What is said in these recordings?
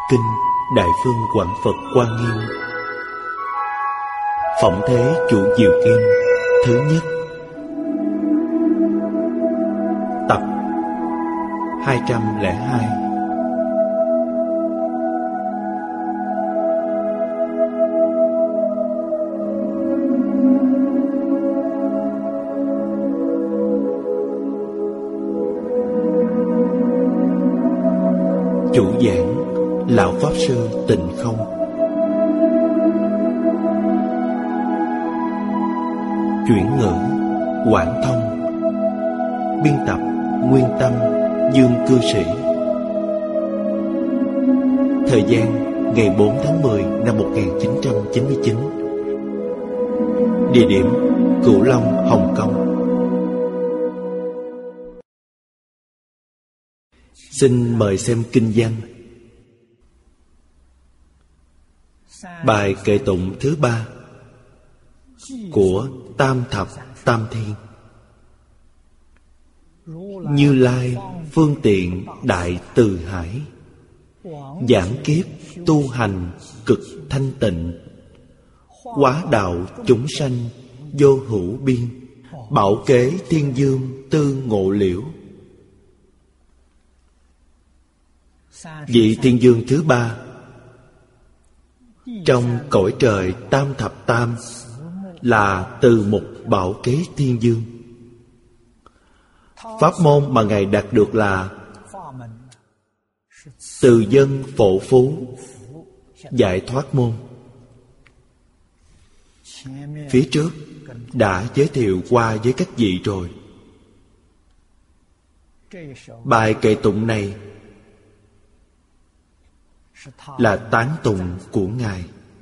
Kinh Đại Phương Quảng Phật Quan Nghiêm, Phỏng Thế Chủ Diệu Kim thứ nhất, tập 202. Chủ giảng Lão Pháp Sư Tịnh Không. Chuyển ngữ Quảng Thông. Biên tập Nguyên Tâm Dương Cư Sĩ. Thời gian ngày 4 tháng 10 năm 1999. Địa điểm Cửu Long, Hồng Kông. Xin mời xem kinh văn. Bài kệ tụng thứ 3 của Tam Thập Tam Thiên. Như Lai phương tiện đại từ hải, giảng kiếp tu hành cực thanh tịnh, hóa đạo chúng sanh vô hữu biên, bảo kế thiên dương tư ngộ liễu. Vị thiên dương thứ 3 trong cõi trời Tam Thập Tam là Từ Mục Bảo Kế Thiên Dương. Pháp môn mà Ngài đạt được là Từ Dân Phổ Phú Giải Thoát Môn. Phía trước đã giới thiệu qua với các vị rồi. Bài kệ tụng này là tán tụng của Ngài,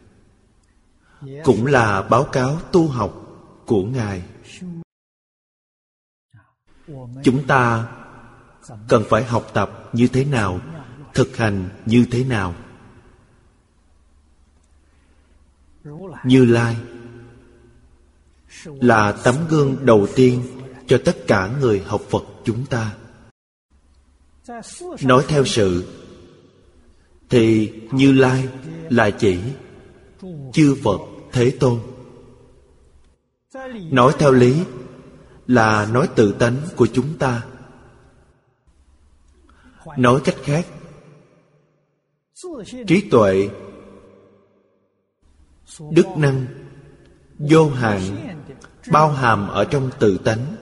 cũng là báo cáo tu học của Ngài. Chúng ta cần phải học tập như thế nào, thực hành như thế nào. Như Lai là tấm gương đầu tiên cho tất cả người học Phật chúng ta. Nói theo sự thì Như Lai là chỉ chư Phật Thế Tôn. Nói theo lý là nói tự tánh của chúng ta. Nói cách khác, trí tuệ, đức năng vô hạn bao hàm ở trong tự tánh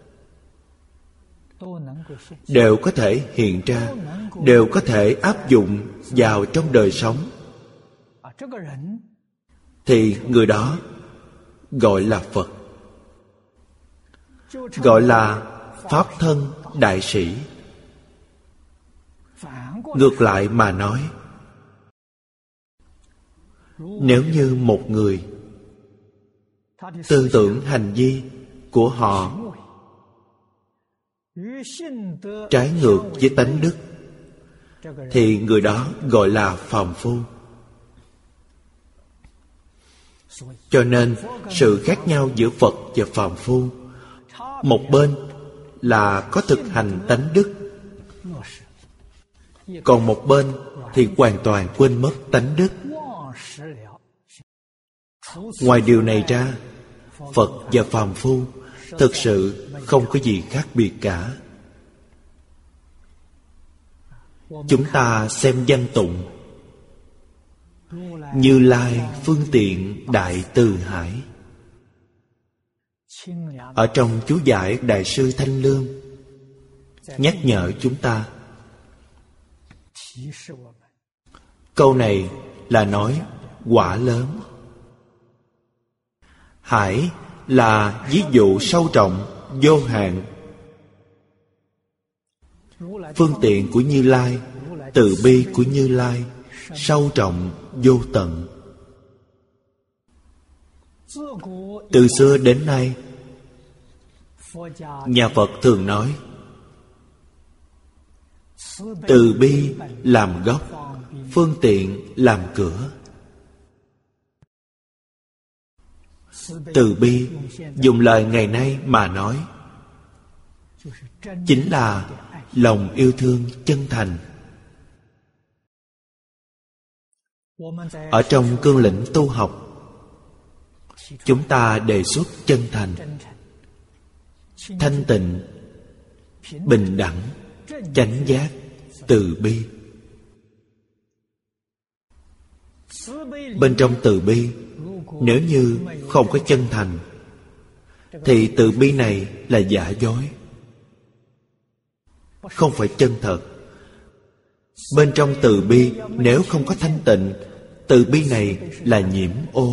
đều có thể hiện ra, đều có thể áp dụng vào trong đời sống, thì người đó gọi là Phật, gọi là Pháp Thân Đại Sĩ. Ngược lại mà nói, nếu như một người tư tưởng hành vi của họ trái ngược với tánh đức, thì người đó gọi là phàm phu. Cho nên sự khác nhau giữa Phật và phàm phu, một bên là có thực hành tánh đức, còn một bên thì hoàn toàn quên mất tánh đức. Ngoài điều này ra, Phật và phàm phu thực sự không có gì khác biệt cả. Chúng ta xem văn tụng Như Lai phương tiện đại từ hải. Ở trong chú giải Đại sư Thanh Lương nhắc nhở chúng ta. Câu này là nói quả lớn. Hải là ví dụ sâu rộng vô hạn. Phương tiện của Như Lai, từ bi của Như Lai sâu rộng vô tận. Từ xưa đến nay, nhà Phật thường nói từ bi làm gốc, phương tiện làm cửa. Từ bi dùng lời ngày nay mà nói chính là lòng yêu thương chân thành. Ở trong cương lĩnh tu học, chúng ta đề xuất chân thành, thanh tịnh, bình đẳng, chánh giác, từ bi. Bên trong từ bi, nếu như không có chân thành, thì từ bi này là giả dối, không phải chân thật. Bên trong từ bi, nếu không có thanh tịnh, từ bi này là nhiễm ô.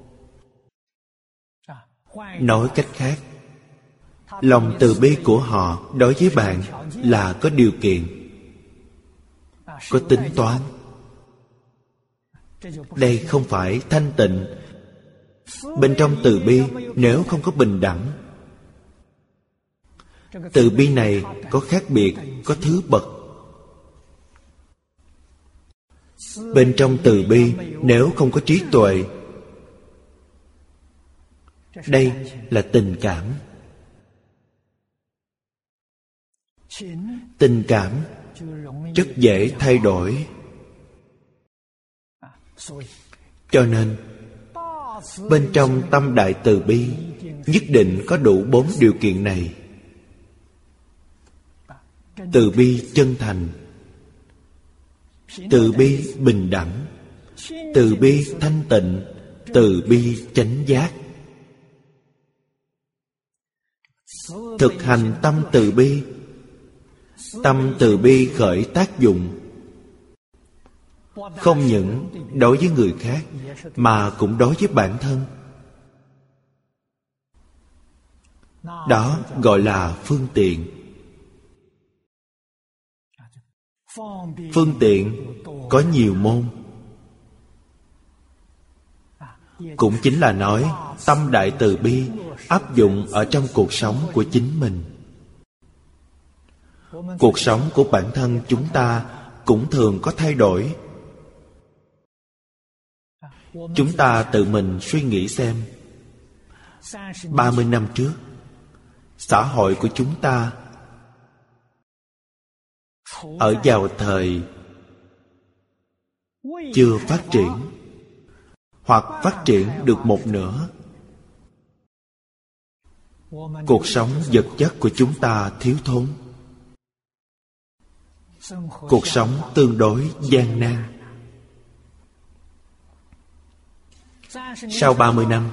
Nói cách khác, lòng từ bi của họ đối với bạn là có điều kiện, có tính toán. Đây không phải thanh tịnh. Bên trong từ bi, nếu không có bình đẳng, từ bi này có khác biệt, có thứ bậc. Bên trong từ bi, nếu không có trí tuệ, đây là tình cảm. Tình cảm rất dễ thay đổi. Cho nên bên trong tâm đại từ bi nhất định có đủ 4 điều kiện này. Từ bi chân thành, từ bi bình đẳng, từ bi thanh tịnh, từ bi chánh giác. Thực hành tâm từ bi, tâm từ bi khởi tác dụng, không những đối với người khác mà cũng đối với bản thân. Đó gọi là phương tiện. Phương tiện có nhiều môn, cũng chính là nói tâm đại từ bi áp dụng ở trong cuộc sống của chính mình. Cuộc sống của bản thân chúng ta cũng thường có thay đổi. Chúng ta tự mình suy nghĩ xem, 30 năm trước, xã hội của chúng ta ở vào thời chưa phát triển, hoặc phát triển được một nửa. Cuộc sống vật chất của chúng ta thiếu thốn, cuộc sống tương đối gian nan. Sau 30 năm,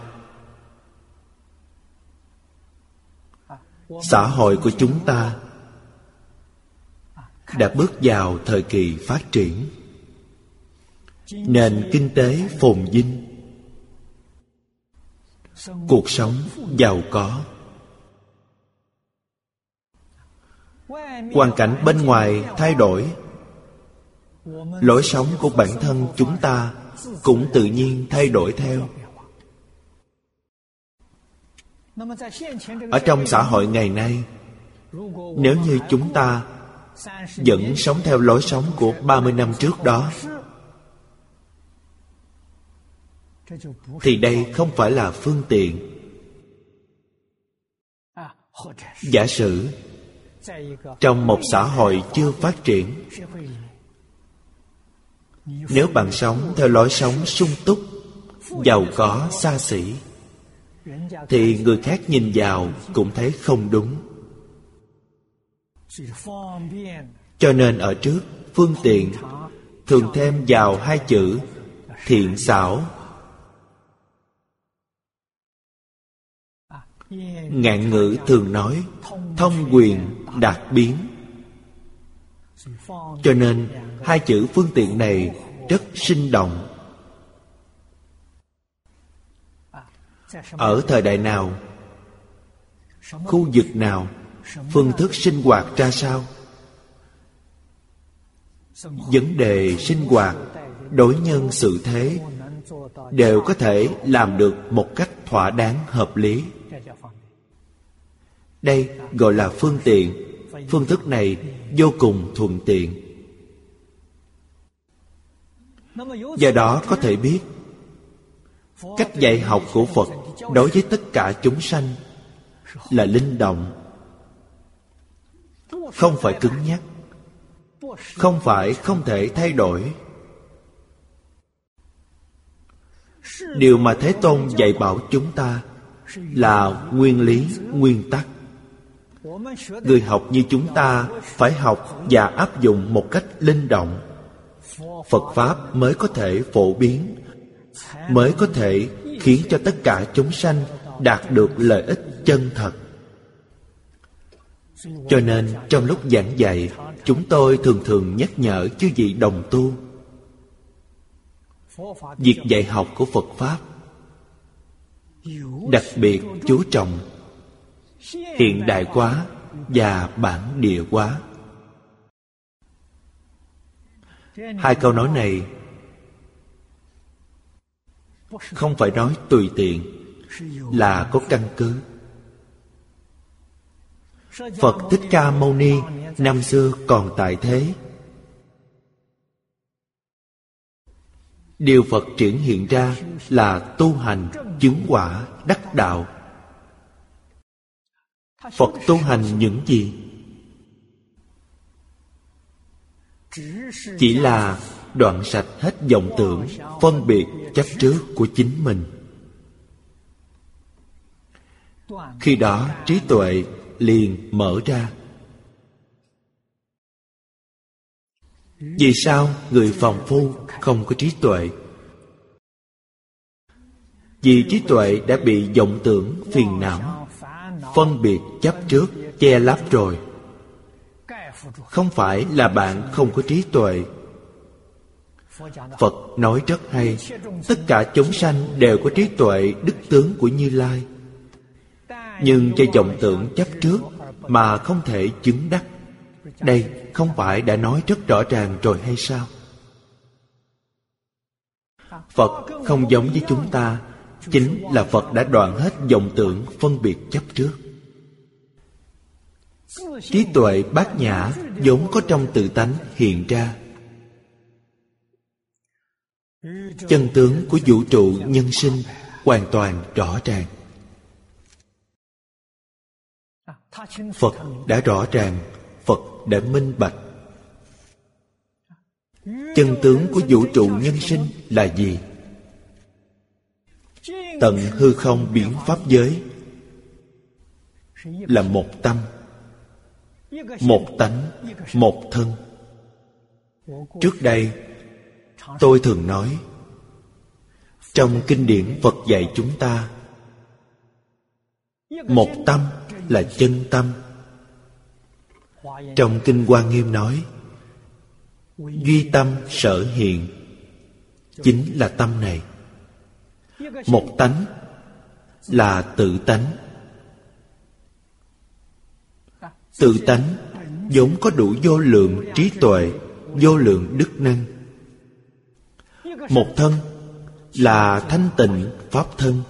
xã hội của chúng ta đã bước vào thời kỳ phát triển. Nền kinh tế phồn vinh, cuộc sống giàu có. Hoàn cảnh bên ngoài thay đổi, lối sống của bản thân chúng ta cũng tự nhiên thay đổi theo. Ở trong xã hội ngày nay, nếu như chúng ta vẫn sống theo lối sống của 30 năm trước đó, thì đây không phải là phương tiện. Giả sử trong một xã hội chưa phát triển, nếu bạn sống theo lối sống sung túc, giàu có, xa xỉ, thì người khác nhìn vào cũng thấy không đúng. Cho nên ở trước phương tiện thường thêm vào 2 chữ thiện xảo. Ngạn ngữ thường nói thông quyền đạt biến. Cho nên 2 chữ phương tiện này rất sinh động. Ở thời đại nào, khu vực nào, phương thức sinh hoạt ra sao, vấn đề sinh hoạt, đối nhân xử thế đều có thể làm được một cách thỏa đáng hợp lý. Đây gọi là phương tiện. Phương thức này vô cùng thuận tiện. Do đó có thể biết, cách dạy học của Phật đối với tất cả chúng sanh là linh động, không phải cứng nhắc, không phải không thể thay đổi. Điều mà Thế Tôn dạy bảo chúng ta là nguyên lý, nguyên tắc. Người học như chúng ta phải học và áp dụng một cách linh động. Phật Pháp mới có thể phổ biến, mới có thể khiến cho tất cả chúng sanh đạt được lợi ích chân thật. Cho nên trong lúc giảng dạy, chúng tôi thường nhắc nhở chư vị đồng tu, việc dạy học của Phật Pháp đặc biệt chú trọng hiện đại hóa và bản địa hóa. Hai câu nói này không phải nói tùy tiện, là có căn cứ. Phật Thích Ca Mâu Ni năm xưa còn tại thế, điều Phật triển hiện ra là tu hành, chứng quả, đắc đạo. Phật tu hành những gì? Chỉ là đoạn sạch hết vọng tưởng, phân biệt, chấp trước của chính mình. Khi đó trí tuệ liền mở ra. Vì sao người phàm phu không có trí tuệ? Vì trí tuệ đã bị vọng tưởng, phiền não, phân biệt, chấp trước che lấp rồi. Không phải là bạn không có trí tuệ. Phật nói rất hay, tất cả chúng sanh đều có trí tuệ đức tướng của Như Lai, nhưng do vọng tưởng chấp trước mà không thể chứng đắc. Đây không phải đã nói rất rõ ràng rồi hay sao? Phật không giống với chúng ta, chính là Phật đã đoạn hết vọng tưởng, phân biệt, chấp trước. Trí tuệ bát nhã vốn có trong tự tánh hiện ra. Chân tướng của vũ trụ nhân sinh hoàn toàn rõ ràng. Phật đã rõ ràng, Phật đã minh bạch. Chân tướng của vũ trụ nhân sinh là gì? Tận hư không biến pháp giới là một tâm, một tánh, một thân. Trước đây tôi thường nói, trong kinh điển Phật dạy chúng ta, một tâm là chân tâm. Trong kinh Hoa Nghiêm nói, duy tâm sở hiện, chính là tâm này. Một tánh là tự tánh. Tự tánh vốn có đủ vô lượng trí tuệ, vô lượng đức năng. Một thân là thanh tịnh pháp thân.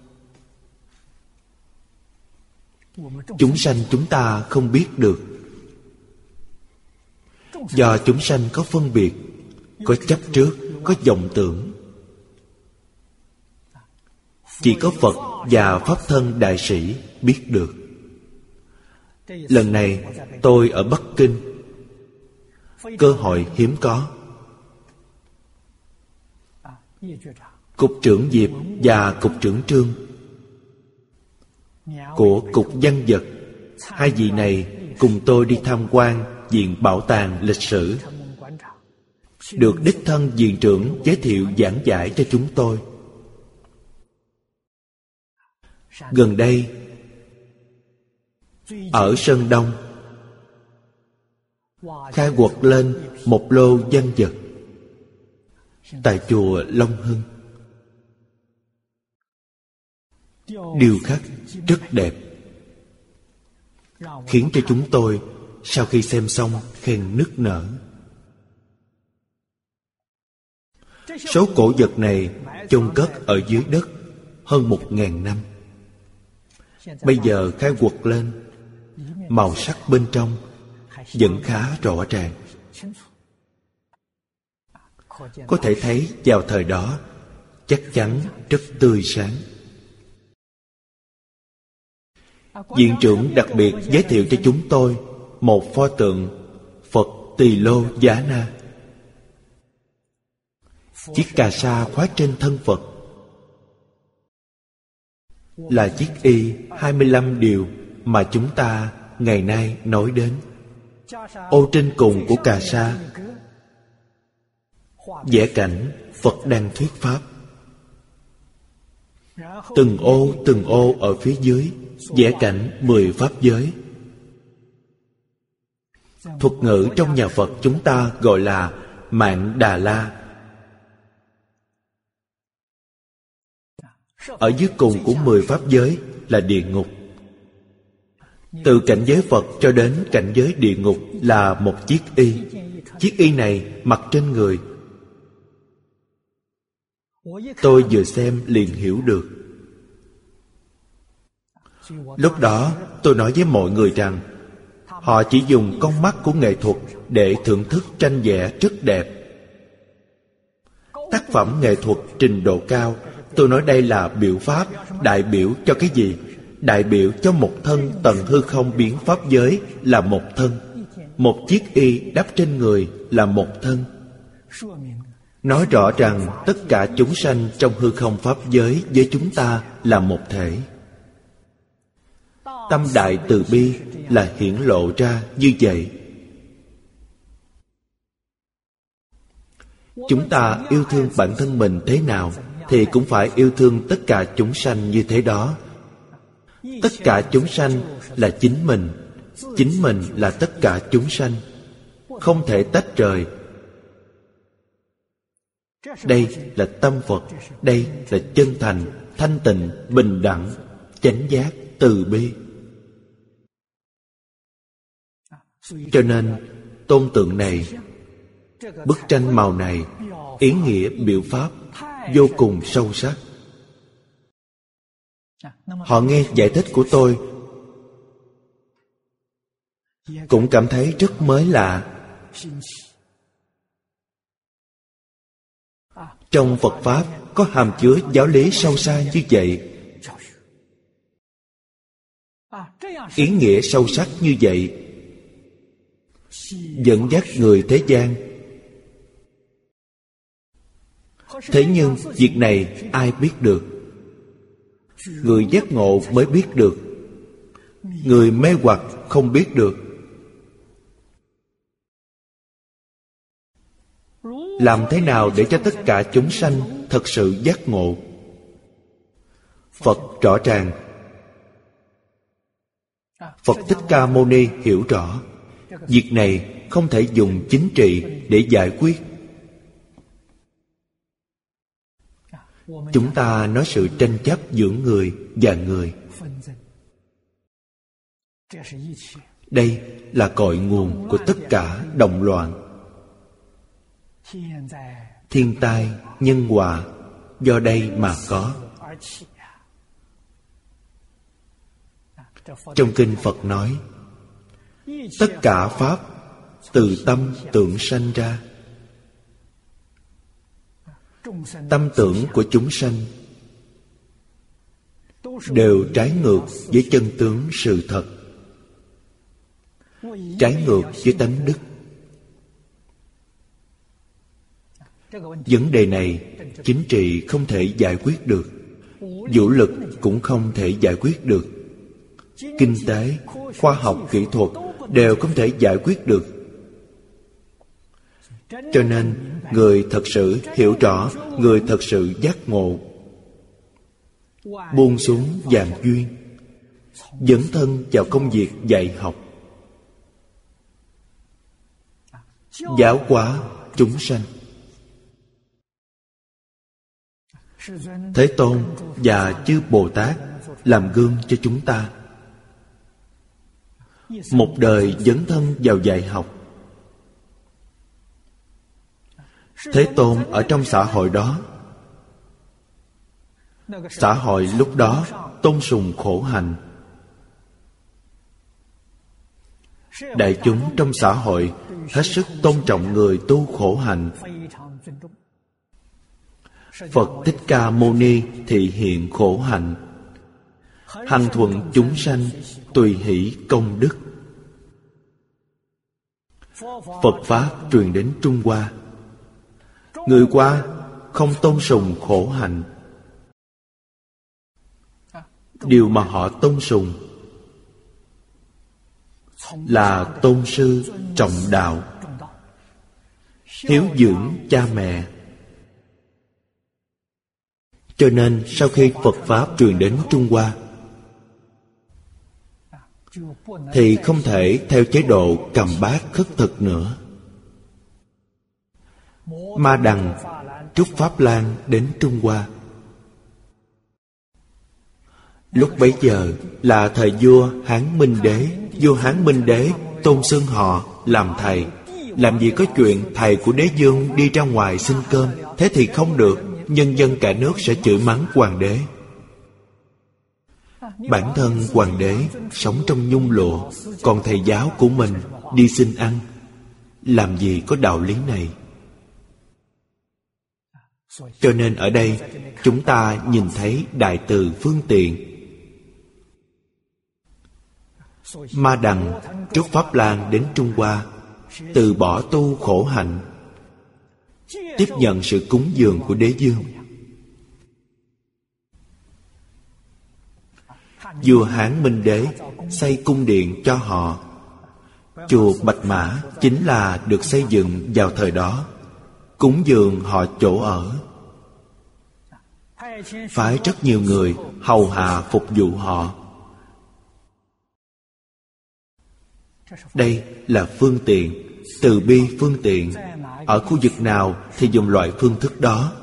Chúng sanh chúng ta không biết được. Do chúng sanh có phân biệt, có chấp trước, có vọng tưởng. Chỉ có Phật và Pháp Thân Đại Sĩ biết được. Lần này tôi ở Bắc Kinh, cơ hội hiếm có. Cục trưởng Diệp và Cục trưởng Trương của Cục Văn vật, hai vị này cùng tôi đi tham quan Viện Bảo tàng Lịch sử, được đích thân viện trưởng giới thiệu giảng giải cho chúng tôi. Gần đây ở Sơn Đông khai quật lên một lô văn vật tại chùa Long Hưng. Điêu khắc rất đẹp, khiến cho chúng tôi sau khi xem xong khen nức nở. Số cổ vật này chôn cất ở dưới đất hơn 1000 năm. Bây giờ khai quật lên, màu sắc bên trong vẫn khá rõ ràng. Có thể thấy vào thời đó chắc chắn rất tươi sáng. Viện trưởng đặc biệt giới thiệu cho chúng tôi một pho tượng Phật Tỳ Lô Giá Na. Chiếc cà sa khóa trên thân Phật là chiếc y 25 điều mà chúng ta ngày nay nói đến. Ô trên cùng của cà sa vẽ cảnh Phật đang thuyết pháp. Từng ô ở phía dưới vẽ cảnh 10 pháp giới. Thuật ngữ trong nhà Phật chúng ta gọi là Mạn Đà La. Ở dưới cùng của 10 pháp giới là địa ngục. Từ cảnh giới Phật cho đến cảnh giới địa ngục là một chiếc y. Chiếc y này mặc trên người. Tôi vừa xem liền hiểu được. Lúc đó tôi nói với mọi người rằng họ chỉ dùng con mắt của nghệ thuật để thưởng thức tranh vẽ rất đẹp. Tác phẩm nghệ thuật trình độ cao, tôi nói đây là biểu pháp, đại biểu cho cái gì? Đại biểu cho một thân tận hư không biến pháp giới là một thân. Một chiếc y đắp trên người là một thân. Nói rõ rằng tất cả chúng sanh trong hư không pháp giới với chúng ta là một thể. Tâm đại từ bi là hiển lộ ra như vậy. Chúng ta yêu thương bản thân mình thế nào thì cũng phải yêu thương tất cả chúng sanh như thế đó. Tất cả chúng sanh là chính mình. Chính mình là tất cả chúng sanh, không thể tách rời. Đây là tâm Phật. Đây là chân thành, thanh tịnh, bình đẳng, chánh giác, từ bi. Cho nên tôn tượng này, bức tranh màu này, ý nghĩa biểu pháp vô cùng sâu sắc. Họ nghe giải thích của tôi cũng cảm thấy rất mới lạ. Trong Phật Pháp có hàm chứa giáo lý sâu xa như vậy. Ý nghĩa sâu sắc như vậy dẫn dắt người thế gian. Thế nhưng việc này ai biết được? Người giác ngộ mới biết được. Người mê hoặc không biết được. Làm thế nào để cho tất cả chúng sanh thật sự giác ngộ? Phật rõ ràng. Phật Thích Ca Mâu Ni hiểu rõ. Việc này không thể dùng chính trị để giải quyết. Chúng ta nói sự tranh chấp giữa người và người. Đây là cội nguồn của tất cả động loạn. Thiên tai, nhân họa do đây mà có. Trong kinh Phật nói, tất cả pháp từ tâm tưởng sanh ra. Tâm tưởng của chúng sanh đều trái ngược với chân tướng sự thật, trái ngược với tánh đức. Vấn đề này chính trị không thể giải quyết được, vũ lực cũng không thể giải quyết được, kinh tế, khoa học, kỹ thuật đều không thể giải quyết được. Cho nên người thật sự hiểu rõ, người thật sự giác ngộ, buông xuống vạn duyên, dấn thân vào công việc dạy học, giáo hóa chúng sanh. Thế Tôn và chư Bồ Tát làm gương cho chúng ta. Một đời dấn thân vào dạy học. Thế Tôn ở trong xã hội đó. Xã hội lúc đó tôn sùng khổ hạnh. Đại chúng trong xã hội hết sức tôn trọng người tu khổ hạnh. Phật Thích Ca Mâu Ni thị hiện khổ hạnh, hằng thuận chúng sanh, tùy hỷ công đức. Phật Pháp truyền đến Trung Hoa. Người Hoa không tôn sùng khổ hạnh. điều mà họ tôn sùng là tôn sư trọng đạo, hiếu dưỡng cha mẹ. Cho nên sau khi Phật Pháp truyền đến Trung Hoa thì không thể theo chế độ cầm bát khất thực nữa. Ma Đằng trút Pháp Lan đến Trung Hoa. Lúc bấy giờ là thời vua Hán Minh Đế. Vua Hán Minh Đế tôn xưng họ làm thầy. Làm gì có chuyện thầy của đế vương đi ra ngoài xin cơm. Thế thì không được, nhân dân cả nước sẽ chửi mắng hoàng đế. Bản thân hoàng đế sống trong nhung lụa, còn thầy giáo của mình đi xin ăn. Làm gì có đạo lý này? Cho nên ở đây chúng ta nhìn thấy đại từ phương tiện. Ma Đằng trút Pháp Lan đến Trung Hoa, từ bỏ tu khổ hạnh, tiếp nhận sự cúng dường của đế vương. Vua Hán Minh Đế xây cung điện cho họ. Chùa Bạch Mã chính là được xây dựng vào thời đó, cúng dường họ chỗ ở. Phải rất nhiều người hầu hạ phục vụ họ. Đây là phương tiện, từ bi phương tiện. Ở khu vực nào thì dùng loại phương thức đó.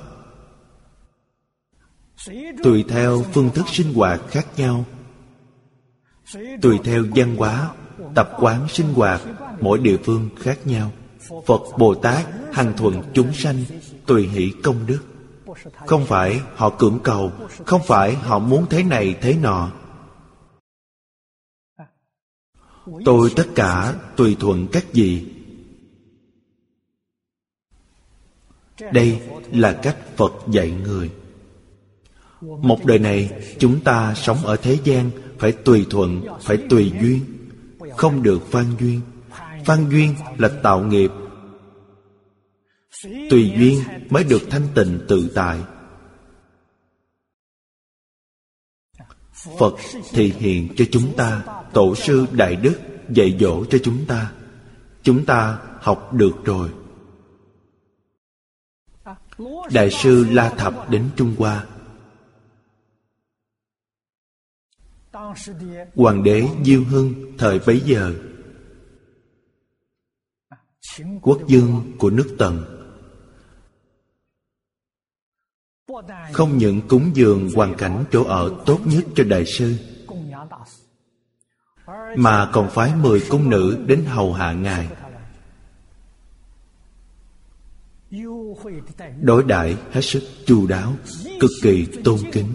Tùy theo phương thức sinh hoạt khác nhau, tùy theo văn hóa, tập quán sinh hoạt mỗi địa phương khác nhau. Phật Bồ Tát hằng thuận chúng sanh, tùy hỷ công đức. Không phải họ cưỡng cầu, không phải họ muốn thế này thế nọ. Tôi tất cả tùy thuận các vị. Đây là cách Phật dạy người. Một đời này chúng ta sống ở thế gian phải tùy thuận, phải tùy duyên, không được phan duyên. Phan duyên là tạo nghiệp. Tùy duyên mới được thanh tịnh tự tại. Phật thị hiện cho chúng ta, tổ sư Đại Đức dạy dỗ cho chúng ta. Chúng ta học được rồi. Đại sư La Thập đến Trung Hoa. Hoàng đế Diêu Hưng thời bấy giờ, quốc vương của nước Tần, không những cúng dường hoàn cảnh chỗ ở tốt nhất cho đại sư, mà còn phái 10 cung nữ đến hầu hạ ngài. Đối đãi hết sức chu đáo, cực kỳ tôn kính.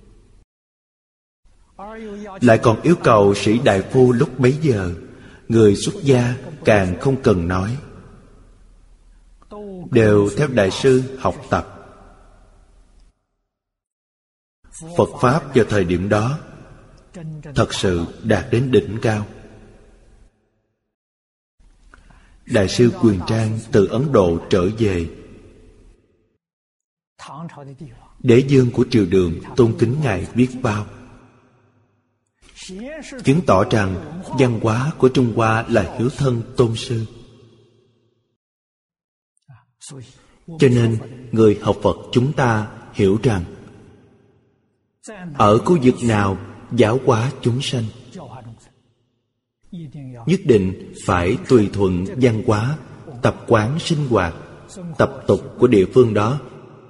Lại còn yêu cầu sĩ đại phu lúc bấy giờ, người xuất gia càng không cần nói, đều theo đại sư học tập. Phật Pháp vào thời điểm đó thật sự đạt đến đỉnh cao. Đại sư Quyền Trang từ Ấn Độ trở về. Đế vương của triều Đường tôn kính ngài biết bao, chứng tỏ rằng văn hóa của Trung Hoa là hiếu thân tôn sư. Cho nên người học Phật chúng ta hiểu rằng ở khu vực nào giáo hóa chúng sanh, nhất định phải tùy thuận văn hóa, tập quán sinh hoạt, tập tục của địa phương đó.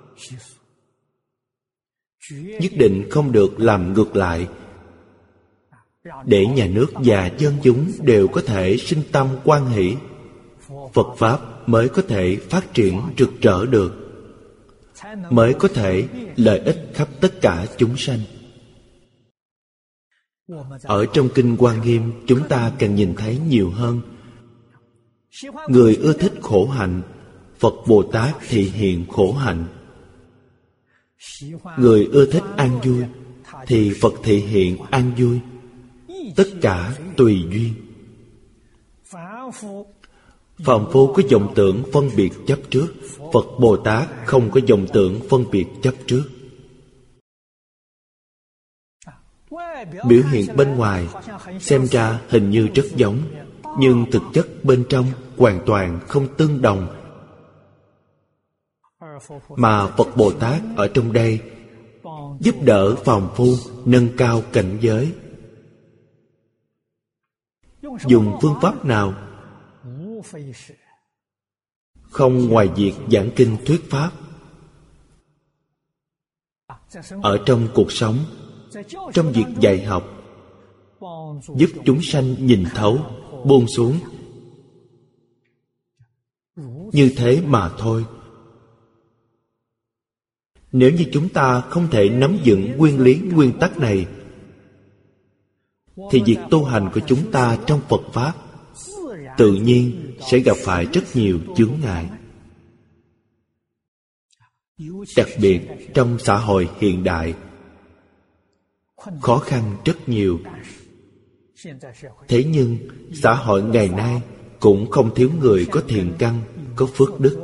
Nhất định không được làm ngược lại, để nhà nước và dân chúng đều có thể sinh tâm hoan hỷ, Phật Pháp mới có thể phát triển rực rỡ được, mới có thể lợi ích khắp tất cả chúng sanh. Ở trong Kinh Hoa Nghiêm chúng ta càng nhìn thấy nhiều hơn. Người ưa thích khổ hạnh, Phật Bồ Tát thị hiện khổ hạnh. Người ưa thích an vui thì Phật thị hiện an vui. Tất cả tùy duyên. Phàm phu có vọng tưởng phân biệt chấp trước, Phật Bồ Tát không có vọng tưởng phân biệt chấp trước. Biểu hiện bên ngoài xem ra hình như rất giống, nhưng thực chất bên trong hoàn toàn không tương đồng. Mà Phật Bồ Tát ở trong đây giúp đỡ phàm phu nâng cao cảnh giới. Dùng phương pháp nào? Không ngoài việc giảng kinh thuyết pháp. Ở trong cuộc sống, trong việc dạy học, giúp chúng sanh nhìn thấu, buông xuống. Như thế mà thôi. Nếu như chúng ta không thể nắm vững nguyên lý nguyên tắc này, thì việc tu hành của chúng ta trong Phật Pháp tự nhiên sẽ gặp phải rất nhiều chướng ngại. Đặc biệt trong xã hội hiện đại, khó khăn rất nhiều. Thế nhưng xã hội ngày nay cũng không thiếu người có thiện căn, có phước đức.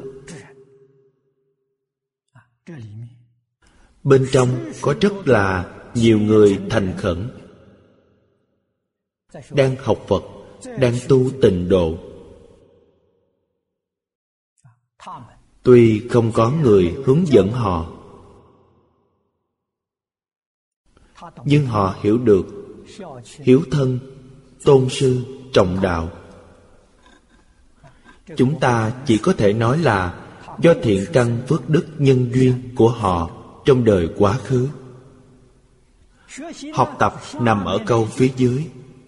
Bên trong có rất là nhiều người thành khẩn, đang học Phật, đang tu tịnh độ. Tuy không có người hướng dẫn họ, nhưng họ hiểu được hiếu thân, tôn sư, trọng đạo. Chúng ta chỉ có thể nói là do thiện căn phước đức nhân duyên của họ trong đời quá khứ. Học tập nằm ở câu phía dưới.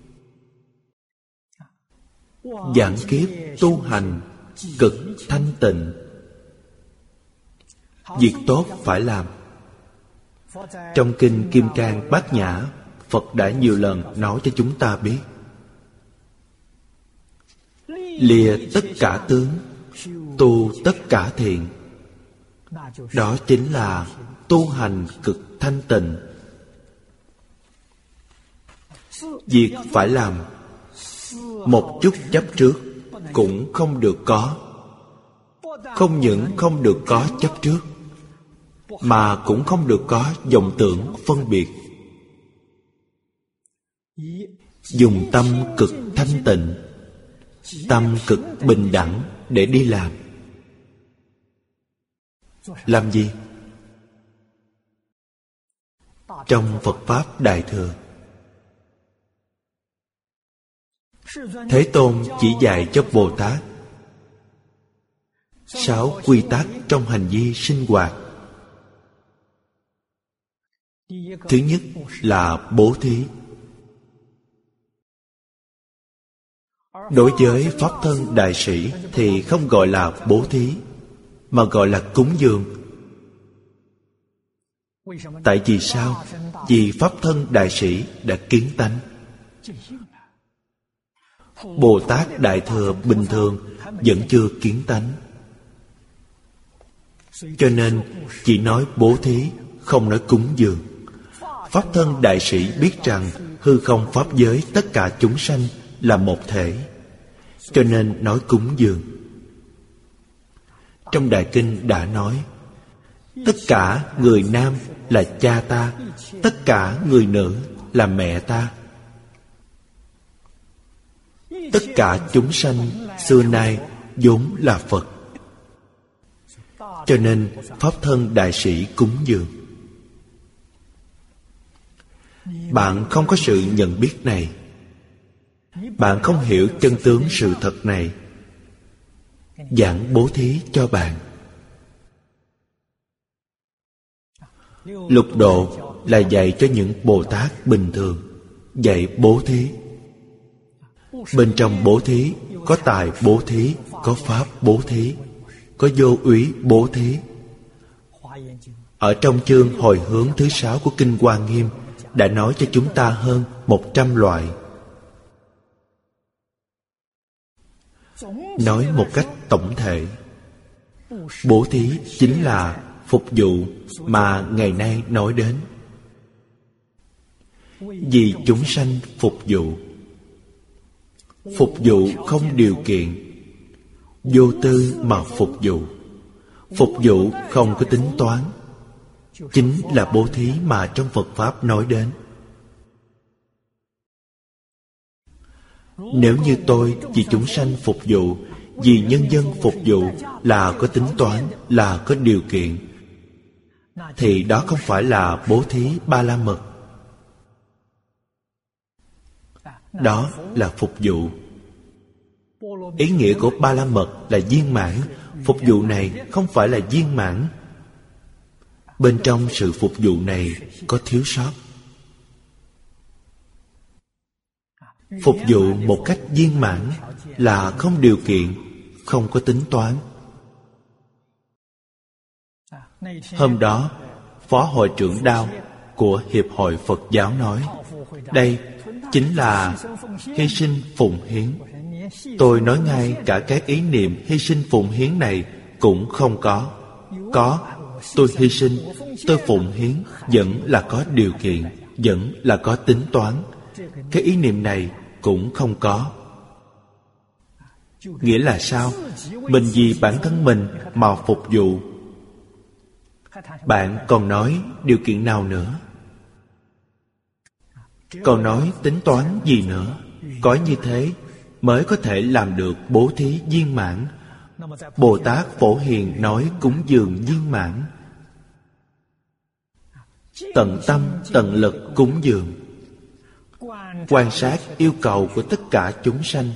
Giảng kiếp tu hành cực thanh tịnh. Việc tốt phải làm. Trong kinh Kim Cang Bát Nhã, Phật đã nhiều lần nói cho chúng ta biết: lìa tất cả tướng, tu tất cả thiện. Đó chính là tu hành cực thanh tịnh. Việc phải làm, một chút chấp trước cũng không được có. Không những không được có chấp trước, mà cũng không được có vọng tưởng phân biệt. Dùng tâm cực thanh tịnh, tâm cực bình đẳng để đi làm. Làm gì? Trong Phật Pháp Đại Thừa, Thế Tôn chỉ dạy cho Bồ Tát 6 quy tắc trong hành vi sinh hoạt. Thứ nhất là bố thí. Đối với Pháp thân đại sĩ thì không gọi là bố thí, mà gọi là cúng dường. Tại vì sao? Vì Pháp thân đại sĩ đã kiến tánh. Bồ Tát Đại Thừa bình thường vẫn chưa kiến tánh, cho nên chỉ nói bố thí, không nói cúng dường. Pháp thân đại sĩ biết rằng hư không pháp giới tất cả chúng sanh là một thể, cho nên nói cúng dường. Trong Đại Kinh đã nói: tất cả người nam là cha ta, tất cả người nữ là mẹ ta. Tất cả chúng sanh xưa nay vốn là Phật, cho nên Pháp thân đại sĩ cúng dường. Bạn không có sự nhận biết này, bạn không hiểu chân tướng sự thật này, giảng bố thí cho bạn. Lục độ là dạy cho những Bồ Tát bình thường, dạy bố thí. Bên trong bố thí có tài bố thí, có pháp bố thí, có vô úy bố thí. Ở trong chương hồi hướng thứ 6 của Kinh Hoa Nghiêm đã nói cho chúng ta hơn 100 loại. Nói một cách tổng thể, bố thí chính là phục vụ mà ngày nay nói đến. Vì chúng sanh phục vụ. Phục vụ không điều kiện, vô tư mà phục vụ. Phục vụ không có tính toán, chính là bố thí mà trong Phật Pháp nói đến. Nếu như tôi vì chúng sanh phục vụ, vì nhân dân phục vụ, là có tính toán, là có điều kiện, thì đó không phải là bố thí ba la mật. Đó là phục vụ. Ý nghĩa của ba la mật là viên mãn. Phục vụ này không phải là viên mãn. Bên trong sự phục vụ này có thiếu sót. Phục vụ một cách viên mãn là không điều kiện, không có tính toán. Hôm đó, Phó Hội trưởng Đao của Hiệp hội Phật giáo nói, đây chính là hy sinh phụng hiến. Tôi nói ngay cả cái ý niệm hy sinh phụng hiến này cũng không có. Có, tôi hy sinh, tôi phụng hiến vẫn là có điều kiện, vẫn là có tính toán. Cái ý niệm này cũng không có. Nghĩa là sao? Mình vì bản thân mình mà phục vụ. Bạn còn nói điều kiện nào nữa? Còn nói tính toán gì nữa? Có như thế mới có thể làm được bố thí viên mãn. Bồ Tát Phổ Hiền nói cúng dường viên mãn. Tận tâm, tận lực cúng dường. Quan sát yêu cầu của tất cả chúng sanh,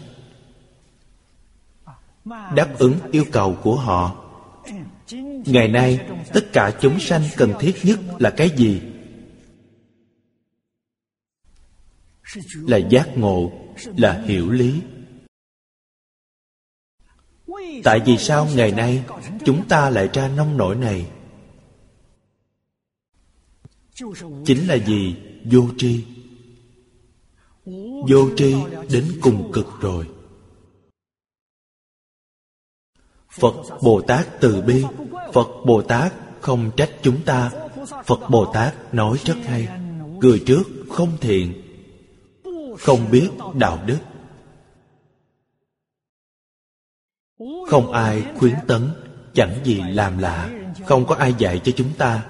đáp ứng yêu cầu của họ. Ngày nay, tất cả chúng sanh cần thiết nhất là cái gì? Là giác ngộ, là hiểu lý. Tại vì sao ngày nay chúng ta lại ra nông nổi này? Chính là vì vô tri. Vô tri đến cùng cực rồi. Phật Bồ Tát từ bi. Phật Bồ Tát không trách chúng ta. Phật Bồ Tát nói rất hay. Người trước không thiện, không biết đạo đức, không ai khuyến tấn, chẳng gì làm lạ. Không có ai dạy cho chúng ta.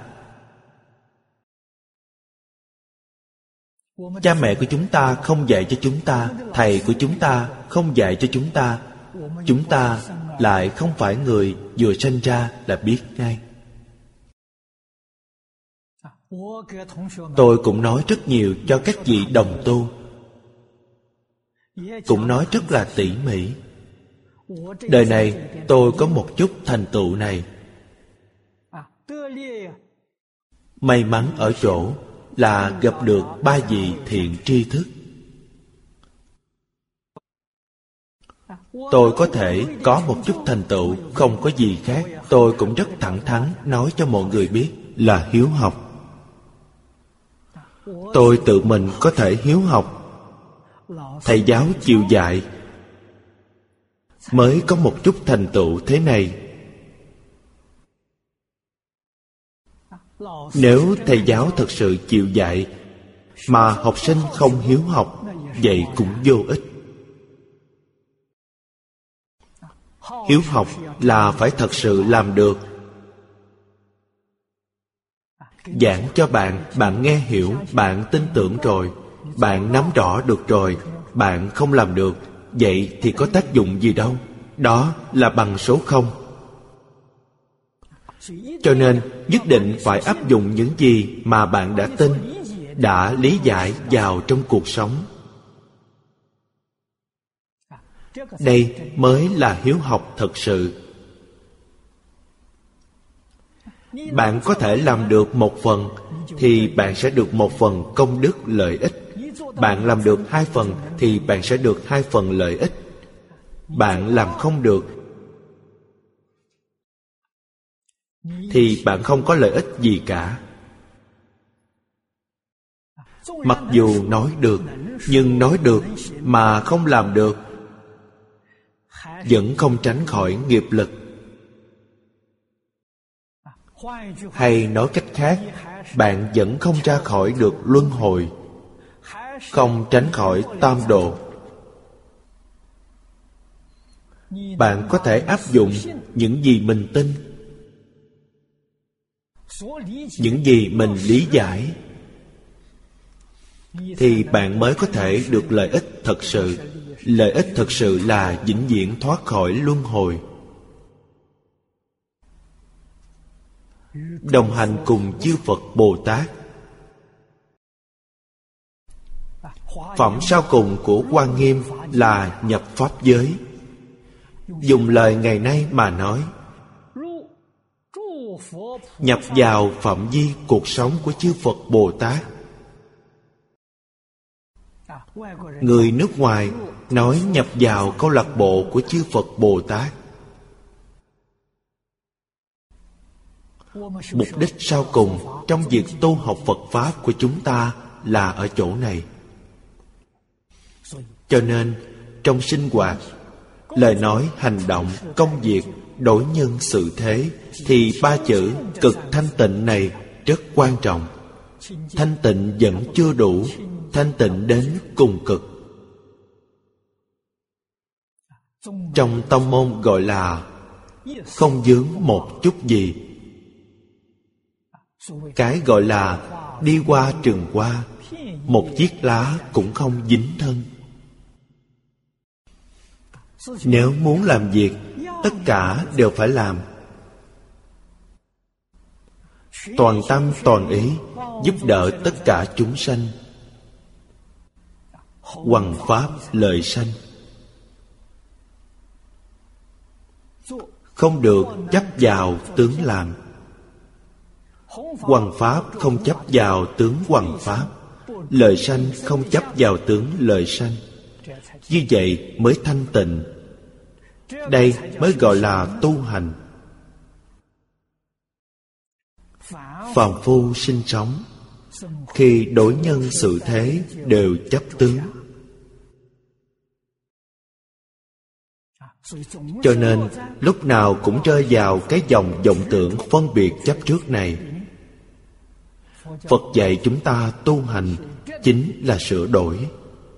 Cha mẹ của chúng ta không dạy cho chúng ta. Thầy của chúng ta không dạy cho chúng ta. Chúng ta lại không phải người vừa sanh ra là biết ngay. Tôi cũng nói rất nhiều cho các vị đồng tu, cũng nói rất là tỉ mỉ. Đời này tôi có một chút thành tựu này. May mắn ở chỗ là gặp được ba vị thiện tri thức. Tôi có thể có một chút thành tựu, không có gì khác. Tôi cũng rất thẳng thắn nói cho mọi người biết là hiếu học. Tôi tự mình có thể hiếu học. Thầy giáo chịu dạy mới có một chút thành tựu thế này. Nếu thầy giáo thật sự chịu dạy mà học sinh không hiếu học, vậy cũng vô ích. Hiếu học là phải thật sự làm được. Giảng cho bạn, bạn nghe hiểu, bạn tin tưởng rồi, bạn nắm rõ được rồi, bạn không làm được, vậy thì có tác dụng gì đâu. Đó là bằng số không. Cho nên nhất định phải áp dụng những gì mà bạn đã tin, đã lý giải vào trong cuộc sống. Đây mới là hiếu học thật sự. Bạn có thể làm được một phần thì bạn sẽ được một phần công đức lợi ích. Bạn làm được 2 phần thì bạn sẽ được 2 phần lợi ích. Bạn làm không được thì bạn không có lợi ích gì cả. Mặc dù nói được, nhưng nói được mà không làm được vẫn không tránh khỏi nghiệp lực. Hay nói cách khác, bạn vẫn không ra khỏi được luân hồi, không tránh khỏi tam độ. Bạn có thể áp dụng những gì mình tin, những gì mình lý giải, thì bạn mới có thể được lợi ích thật sự. lợi ích thật sự là vĩnh viễn thoát khỏi luân hồi. Đồng hành cùng chư Phật Bồ Tát. Phẩm sau cùng của Quan Nghiêm là nhập Pháp giới. Dùng lời ngày nay mà nói, nhập vào phạm vi cuộc sống của chư Phật Bồ Tát. Người nước ngoài nói nhập vào câu lạc bộ của chư Phật Bồ Tát. Mục đích sau cùng trong việc tu học Phật Pháp của chúng ta là ở chỗ này. Cho nên trong sinh hoạt, lời nói, hành động, công việc, đối nhân xử thế thì ba chữ cực thanh tịnh này rất quan trọng. Thanh tịnh vẫn chưa đủ, thanh tịnh đến cùng cực. Trong tông môn gọi là không vướng một chút gì. Cái gọi là đi qua trường qua, một chiếc lá cũng không dính thân. Nếu muốn làm việc, tất cả đều phải làm. Toàn tâm toàn ý giúp đỡ tất cả chúng sanh, hoằng pháp lợi sanh. Không được chấp vào tướng làm. Hoằng pháp không chấp vào tướng hoằng pháp, lợi sanh không chấp vào tướng lợi sanh. Như vậy mới thanh tịnh. Đây mới gọi là tu hành. Phàm phu sinh sống, khi đối nhân xử thế đều chấp tướng. Cho nên lúc nào cũng rơi vào cái dòng vọng tưởng phân biệt chấp trước này. Phật dạy chúng ta tu hành chính là sửa đổi.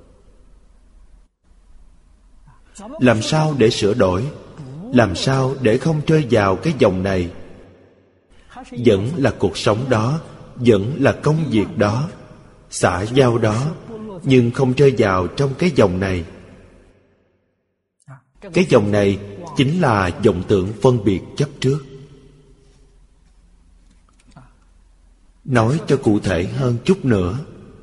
Làm sao để sửa đổi? Làm sao để không rơi vào cái dòng này? Vẫn là cuộc sống đó, vẫn là công việc đó, xã giao đó, nhưng không rơi vào trong cái dòng này. Cái dòng này chính là vọng tưởng phân biệt chấp trước. Nói cho cụ thể hơn chút nữa,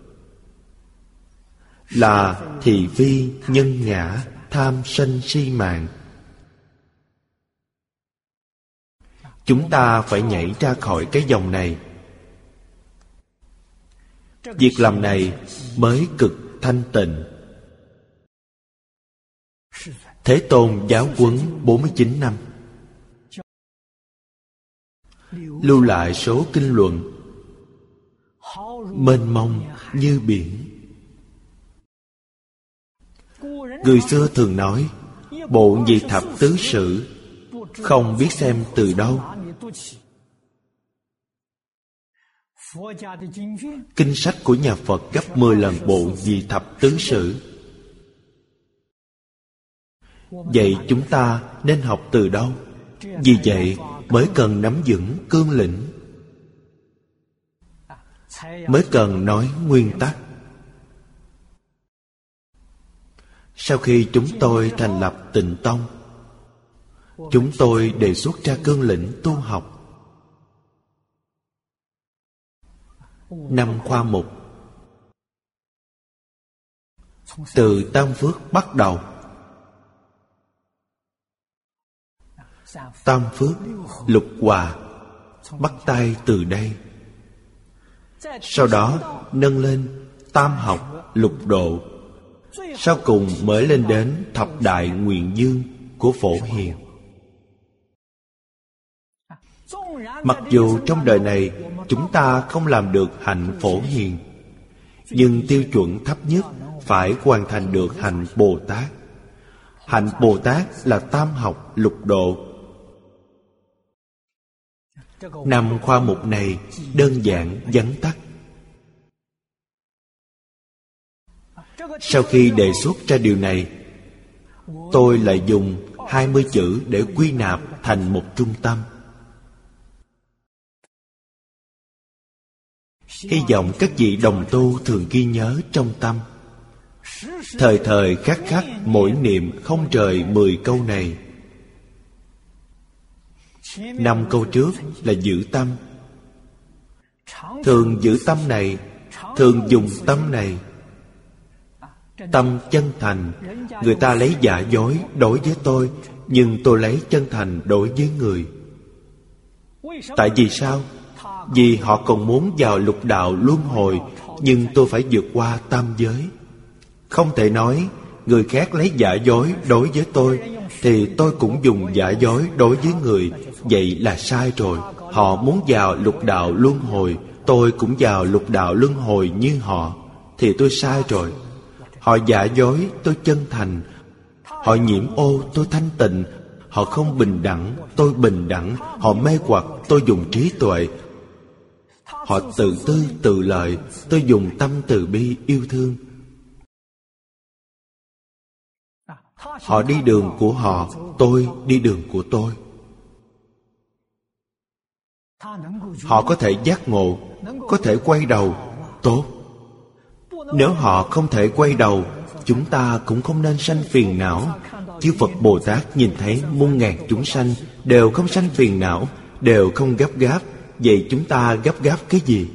là thị phi, nhân ngã, tham sân si mạng. Chúng ta phải nhảy ra khỏi cái dòng này. Việc làm này mới cực thanh tịnh. Thế Tôn giáo huấn 49 năm, lưu lại số kinh luận mênh mông như biển. Người xưa thường nói, bộ nhị thập tứ sử không biết xem từ đâu. Kinh sách của nhà Phật gấp 10 lần bộ nhị thập tứ sử. Vậy chúng ta nên học từ đâu? Vì vậy mới cần nắm vững cương lĩnh, mới cần nói nguyên tắc. Sau khi chúng tôi thành lập Tịnh Tông, chúng tôi đề xuất ra cương lĩnh tu học. 5 khoa mục. Từ Tam Phước bắt đầu. Tam Phước, Lục Hòa, bắt tay từ đây. Sau đó nâng lên Tam Học, Lục Độ. Sau cùng mới lên đến Thập Đại Nguyện Dương của Phổ Hiền. Mặc dù trong đời này chúng ta không làm được hạnh Phổ Hiền, nhưng tiêu chuẩn thấp nhất phải hoàn thành được hạnh Bồ Tát. Hạnh Bồ Tát là Tam Học, Lục Độ. 5 khoa mục này đơn giản vắn tắt. Sau khi đề xuất ra điều này, tôi lại dùng 20 chữ để quy nạp thành một trung tâm. Hy vọng các vị đồng tu thường ghi nhớ trong tâm. Thời thời khắc khắc mỗi niệm không rời 10 câu này. 5 câu trước là giữ tâm. Thường giữ tâm này, thường dùng tâm này. Tâm chân thành. Người ta lấy giả dối đối với tôi, nhưng tôi lấy chân thành đối với người. Tại vì sao? Vì họ còn muốn vào lục đạo luân hồi, nhưng tôi phải vượt qua tam giới. Không thể nói người khác lấy giả dối đối với tôi thì tôi cũng dùng giả dối đối với người. Vậy là sai rồi. Họ muốn vào lục đạo luân hồi, tôi cũng vào lục đạo luân hồi như họ, thì tôi sai rồi. Họ giả dối, tôi chân thành. Họ nhiễm ô, tôi thanh tịnh. Họ không bình đẳng, tôi bình đẳng. Họ mê hoặc, tôi dùng trí tuệ. Họ tự tư tự lợi, tôi dùng tâm từ bi yêu thương. Họ đi đường của họ, tôi đi đường của tôi. Họ có thể giác ngộ, có thể quay đầu, tốt. Nếu họ không thể quay đầu, chúng ta cũng không nên sanh phiền não. Chư Phật Bồ Tát nhìn thấy muôn ngàn chúng sanh đều không sanh phiền não, đều không gấp gáp. Vậy chúng ta gấp gáp cái gì?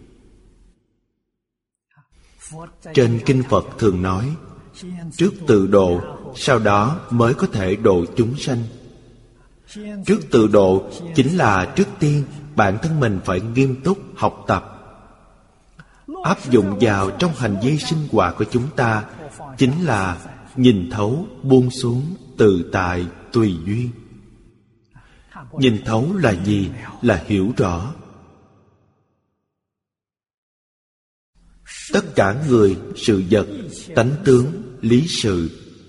Trên kinh Phật thường nói, trước tự độ, sau đó mới có thể độ chúng sanh. Trước tự độ chính là trước tiên bản thân mình phải nghiêm túc học tập. Áp dụng vào trong hành vi sinh hoạt của chúng ta chính là nhìn thấu, buông xuống, tự tại, tùy duyên. Nhìn thấu là gì? Là hiểu rõ. Tất cả người, sự vật, tánh tướng, lý sự,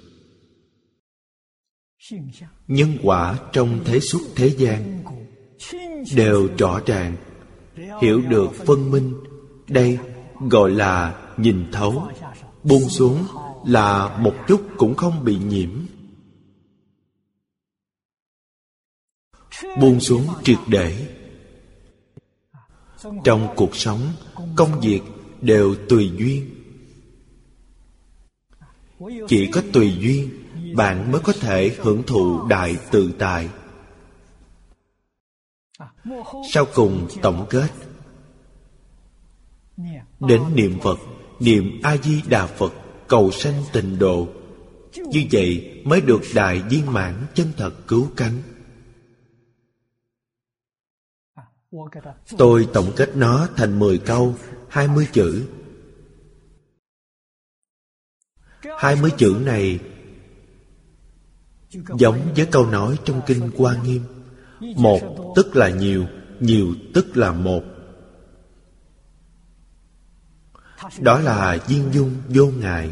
nhân quả trong thế xuất thế gian đều rõ ràng, hiểu được phân minh. Đây gọi là nhìn thấu. Buông xuống là một chút cũng không bị nhiễm. Buông xuống triệt để. Trong cuộc sống, công việc đều tùy duyên. Chỉ có tùy duyên, bạn mới có thể hưởng thụ đại tự tại. Sau cùng tổng kết, đến niệm Phật, niệm A-di-đà Phật, cầu sanh tịnh độ. Như vậy mới được đại viên mãn chân thật cứu cánh. Tôi tổng kết nó thành 10 câu, 20 chữ. 20 chữ này giống với câu nói trong Kinh Hoa Nghiêm. Một tức là nhiều, nhiều tức là một. Đó là viên dung vô ngại.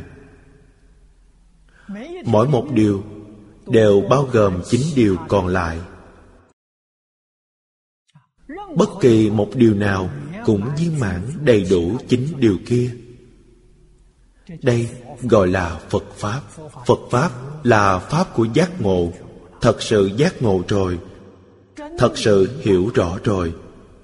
Mỗi một điều đều bao gồm 9 điều còn lại. Bất kỳ một điều nào cũng viên mãn đầy đủ 9 điều kia. Đây gọi là Phật Pháp. Phật Pháp là Pháp của giác ngộ. Thật sự giác ngộ rồi, thật sự hiểu rõ rồi.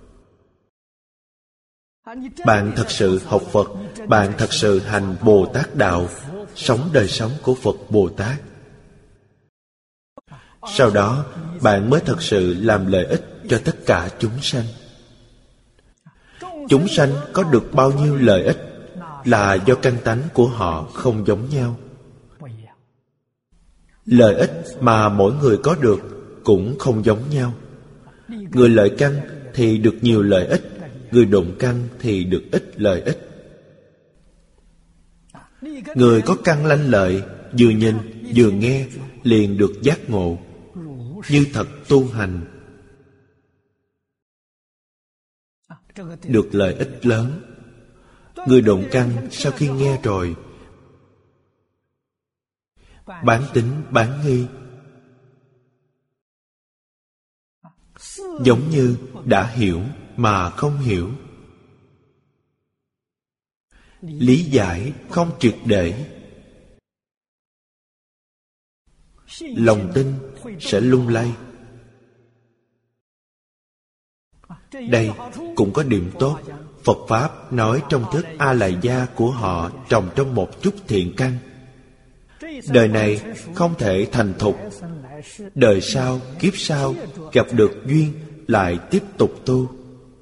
Bạn thật sự học Phật, bạn thật sự hành Bồ Tát Đạo, sống đời sống của Phật Bồ Tát. Sau đó, bạn mới thật sự làm lợi ích cho tất cả chúng sanh. Chúng sanh có được bao nhiêu lợi ích là do căn tánh của họ không giống nhau. Lợi ích mà mỗi người có được cũng không giống nhau. Người lợi căn thì được nhiều lợi ích, người độn căn thì được ít lợi ích. Người có căn lanh lợi, vừa nhìn vừa nghe liền được giác ngộ, như thật tu hành, được lợi ích lớn. Người độn căn sau khi nghe rồi bán tín bán nghi, giống như đã hiểu mà không hiểu, lý giải không triệt để. Lòng tin sẽ lung lay. Đây cũng có điểm tốt. Phật Pháp nói trong thức A Lại Gia của họ trồng trong một chút thiện căn. Đời này không thể thành thục, đời sau, kiếp sau gặp được duyên lại tiếp tục tu.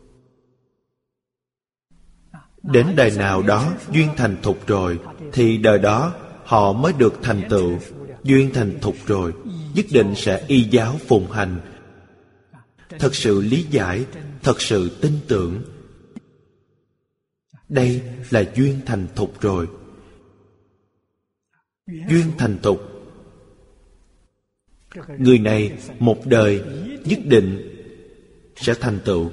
Đến đời nào đó duyên thành thục rồi thì đời đó họ mới được thành tựu. Duyên thành thục rồi nhất định sẽ y giáo phụng hành, thật sự lý giải, thật sự tin tưởng. Đây là duyên thành thục rồi. Duyên thành thục, người này một đời nhất định sẽ thành tựu.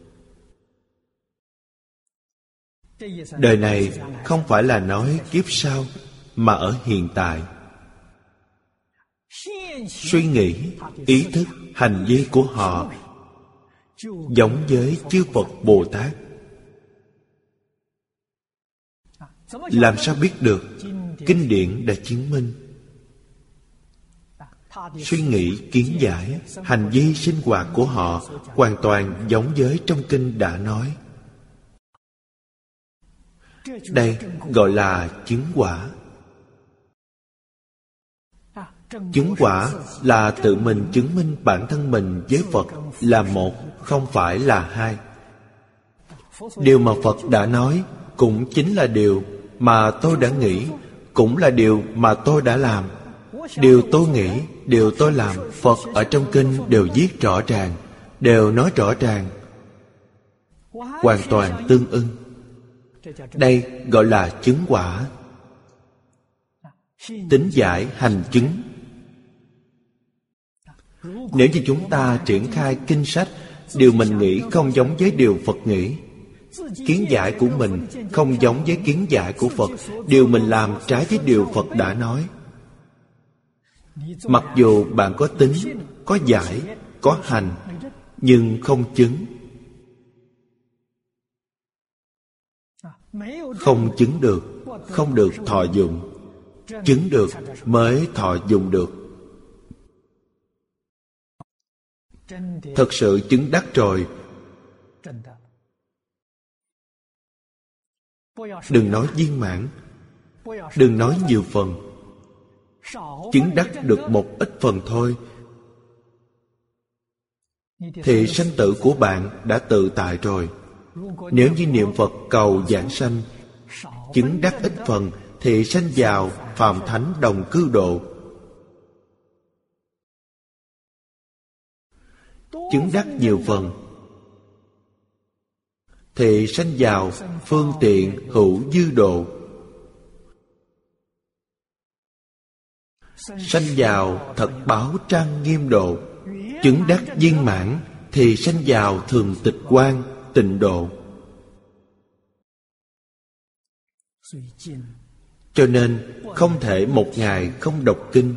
Đời này không phải là nói kiếp sau, mà ở hiện tại. Suy nghĩ, ý thức, hành vi của họ giống với chư Phật Bồ Tát. Làm sao biết được? Kinh điển đã chứng minh. Suy nghĩ, kiến giải, hành vi sinh hoạt của họ hoàn toàn giống với trong kinh đã nói. Đây gọi là chứng quả. Chứng quả là tự mình chứng minh bản thân mình với Phật là một, không phải là hai. Điều mà Phật đã nói cũng chính là điều mà tôi đã nghĩ, cũng là điều mà tôi đã làm. Điều tôi nghĩ, điều tôi làm, Phật ở trong kinh đều viết rõ ràng, đều nói rõ ràng, hoàn toàn tương ưng. Đây gọi là chứng quả. Tín giải hành chứng. Nếu như chúng ta triển khai kinh sách, điều mình nghĩ không giống với điều Phật nghĩ, kiến giải của mình không giống với kiến giải của Phật, điều mình làm trái với điều Phật đã nói, mặc dù bạn có tín, có giải, có hành, nhưng không chứng. Không chứng được, không được thọ dụng. Chứng được mới thọ dụng được. Thật sự chứng đắc rồi, đừng nói viên mãn, đừng nói nhiều phần, chứng đắc được một ít phần thôi, thì sanh tử của bạn đã tự tại rồi. Nếu như niệm Phật cầu giảng sanh, chứng đắc ít phần thì sanh vào phàm thánh đồng cư độ. Chứng đắc nhiều phần thì sanh vào phương tiện hữu dư độ. Sanh vào thật báo trang nghiêm độ. Chứng đắc viên mãn thì sanh vào thường tịch quan tịnh độ. Cho nên không thể một ngày không đọc kinh.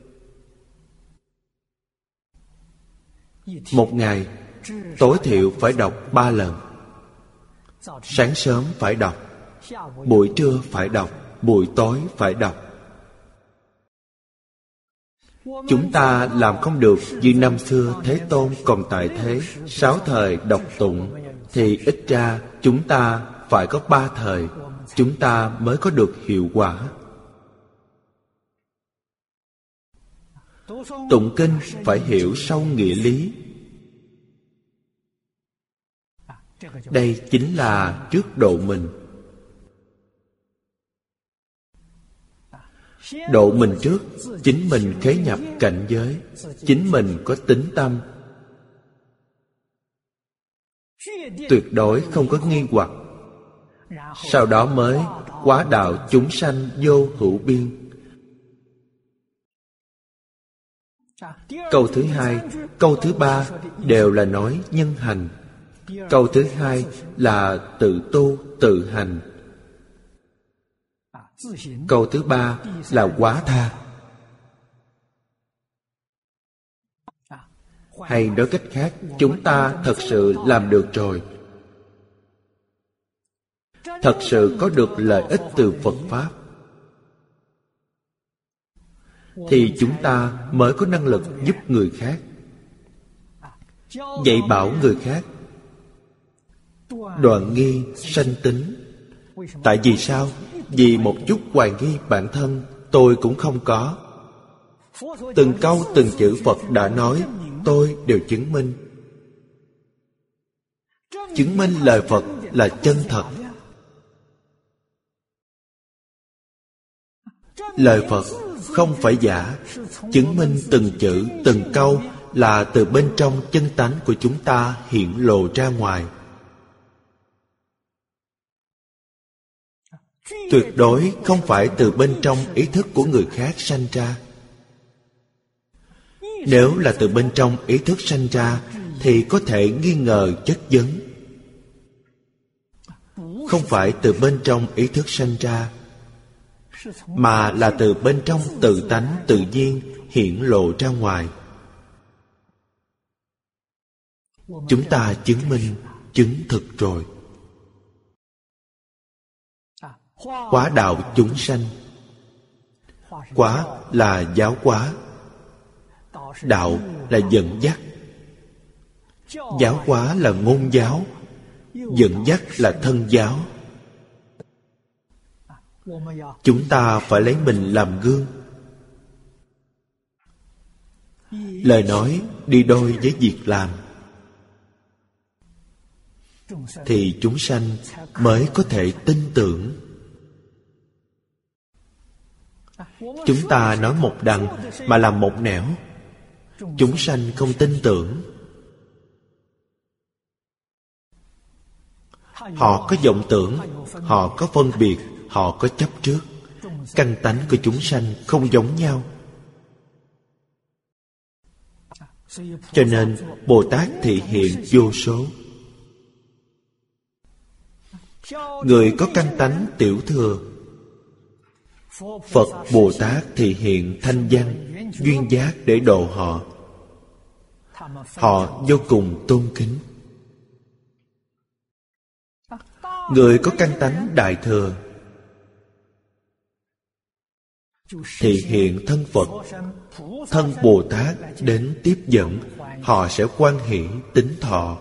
Một ngày tối thiểu phải đọc 3 lần. Sáng sớm phải đọc, buổi trưa phải đọc, buổi tối phải đọc. Chúng ta làm không được như năm xưa Thế Tôn còn tại thế 6 thời đọc tụng, thì ít ra chúng ta phải có 3 thời, chúng ta mới có được hiệu quả. Tụng kinh phải hiểu sâu nghĩa lý. Đây chính là trước độ mình. Độ mình trước, chính mình khế nhập cảnh giới, chính mình có tín tâm, tuyệt đối không có nghi hoặc. Sau đó mới hóa đạo chúng sanh vô hữu biên. Câu thứ hai, câu thứ ba đều là nói nhân hành. Câu thứ hai là tự tu, tự hành. Câu thứ ba là quá tha. Hay nói cách khác, chúng ta thật sự làm được rồi, thật sự có được lợi ích từ Phật Pháp, thì chúng ta mới có năng lực giúp người khác, dạy bảo người khác. đoạn nghi sanh tính. Tại vì sao? Vì một chút hoài nghi bản thân tôi cũng không có. Từng câu từng chữ Phật đã nói, tôi đều chứng minh. Chứng minh lời Phật là chân thật. Lời Phật không phải giả. Chứng minh từng chữ, từng câu là từ bên trong chân tánh của chúng ta hiện lộ ra ngoài. Tuyệt đối không phải từ bên trong ý thức của người khác sanh ra. Nếu là từ bên trong ý thức sanh ra thì có thể nghi ngờ chất vấn. Không phải từ bên trong ý thức sanh ra, mà là từ bên trong tự tánh tự nhiên hiện lộ ra ngoài. Chúng ta chứng minh, chứng thực rồi. Hóa đạo chúng sanh. Hóa là giáo hóa, đạo là dẫn dắt. Giáo hóa là ngôn giáo, dẫn dắt là thân giáo. Chúng ta phải lấy mình làm gương. Lời nói đi đôi với việc làm, thì chúng sanh mới có thể tin tưởng. Chúng ta nói một đằng mà làm một nẻo, chúng sanh không tin tưởng. Họ có vọng tưởng, họ có phân biệt, họ có chấp trước. Căn tánh của chúng sanh không giống nhau. Cho nên Bồ Tát thị hiện vô số. Người có căn tánh tiểu thừa, Phật Bồ Tát thị hiện thanh văn, duyên giác để độ họ. Họ vô cùng tôn kính. Người có căn tánh đại thừa thị hiện thân Phật, thân Bồ Tát đến tiếp dẫn. Họ sẽ hoan hỷ tín thọ.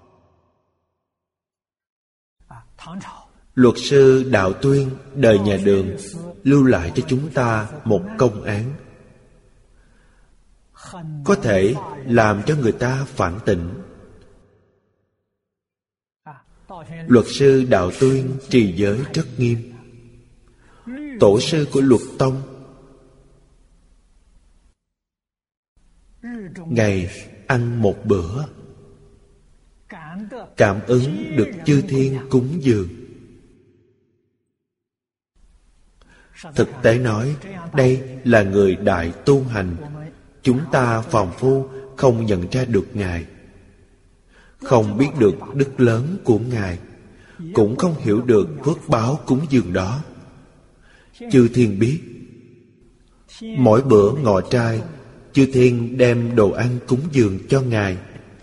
Luật sư Đạo Tuyên đời nhà Đường lưu lại cho chúng ta một công án, có thể làm cho người ta phản tỉnh. Luật sư Đạo Tuyên trì giới rất nghiêm. Tổ sư của Luật Tông, ngày ăn một bữa, cảm ứng được chư thiên cúng dường. Thực tế nói, đây là người đại tu hành. Chúng ta phàm phu không nhận ra được Ngài, không biết được đức lớn của Ngài, cũng không hiểu được phước báo cúng dường đó. Chư thiên biết, mỗi bữa ngọ trai, chư thiên đem đồ ăn cúng dường cho Ngài.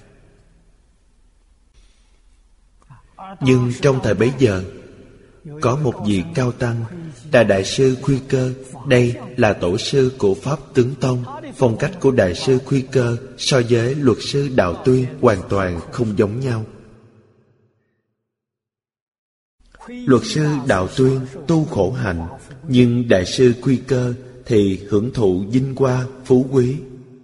Nhưng trong thời bấy giờ, có một vị cao tăng là Đại sư Khuy Cơ. Đây là tổ sư của Pháp Tướng Tông. Phong cách của Đại sư Khuy Cơ so với Luật sư Đạo Tuyên hoàn toàn không giống nhau. Luật sư Đạo Tuyên tu khổ hạnh, nhưng Đại sư Khuy Cơ thì hưởng thụ vinh hoa phú quý.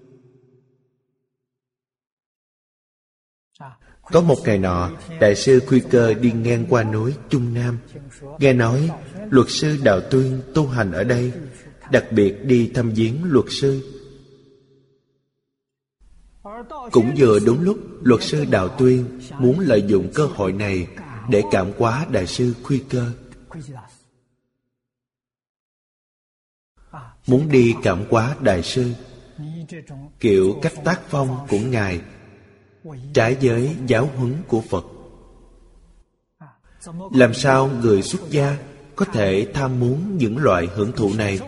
Có một ngày nọ, Đại sư Khuy Cơ đi ngang qua núi Trung Nam, nghe nói Luật sư Đạo Tuyên tu hành ở đây, đặc biệt đi thăm viếng luật sư. Cũng vừa đúng lúc Luật sư Đạo Tuyên muốn lợi dụng cơ hội này để cảm hóa Đại sư Khuy Cơ. Muốn đi cảm hóa Đại sư, kiểu cách tác phong của Ngài trái với giáo huấn của Phật. Làm sao người xuất gia có thể tham muốn những loại hưởng thụ này?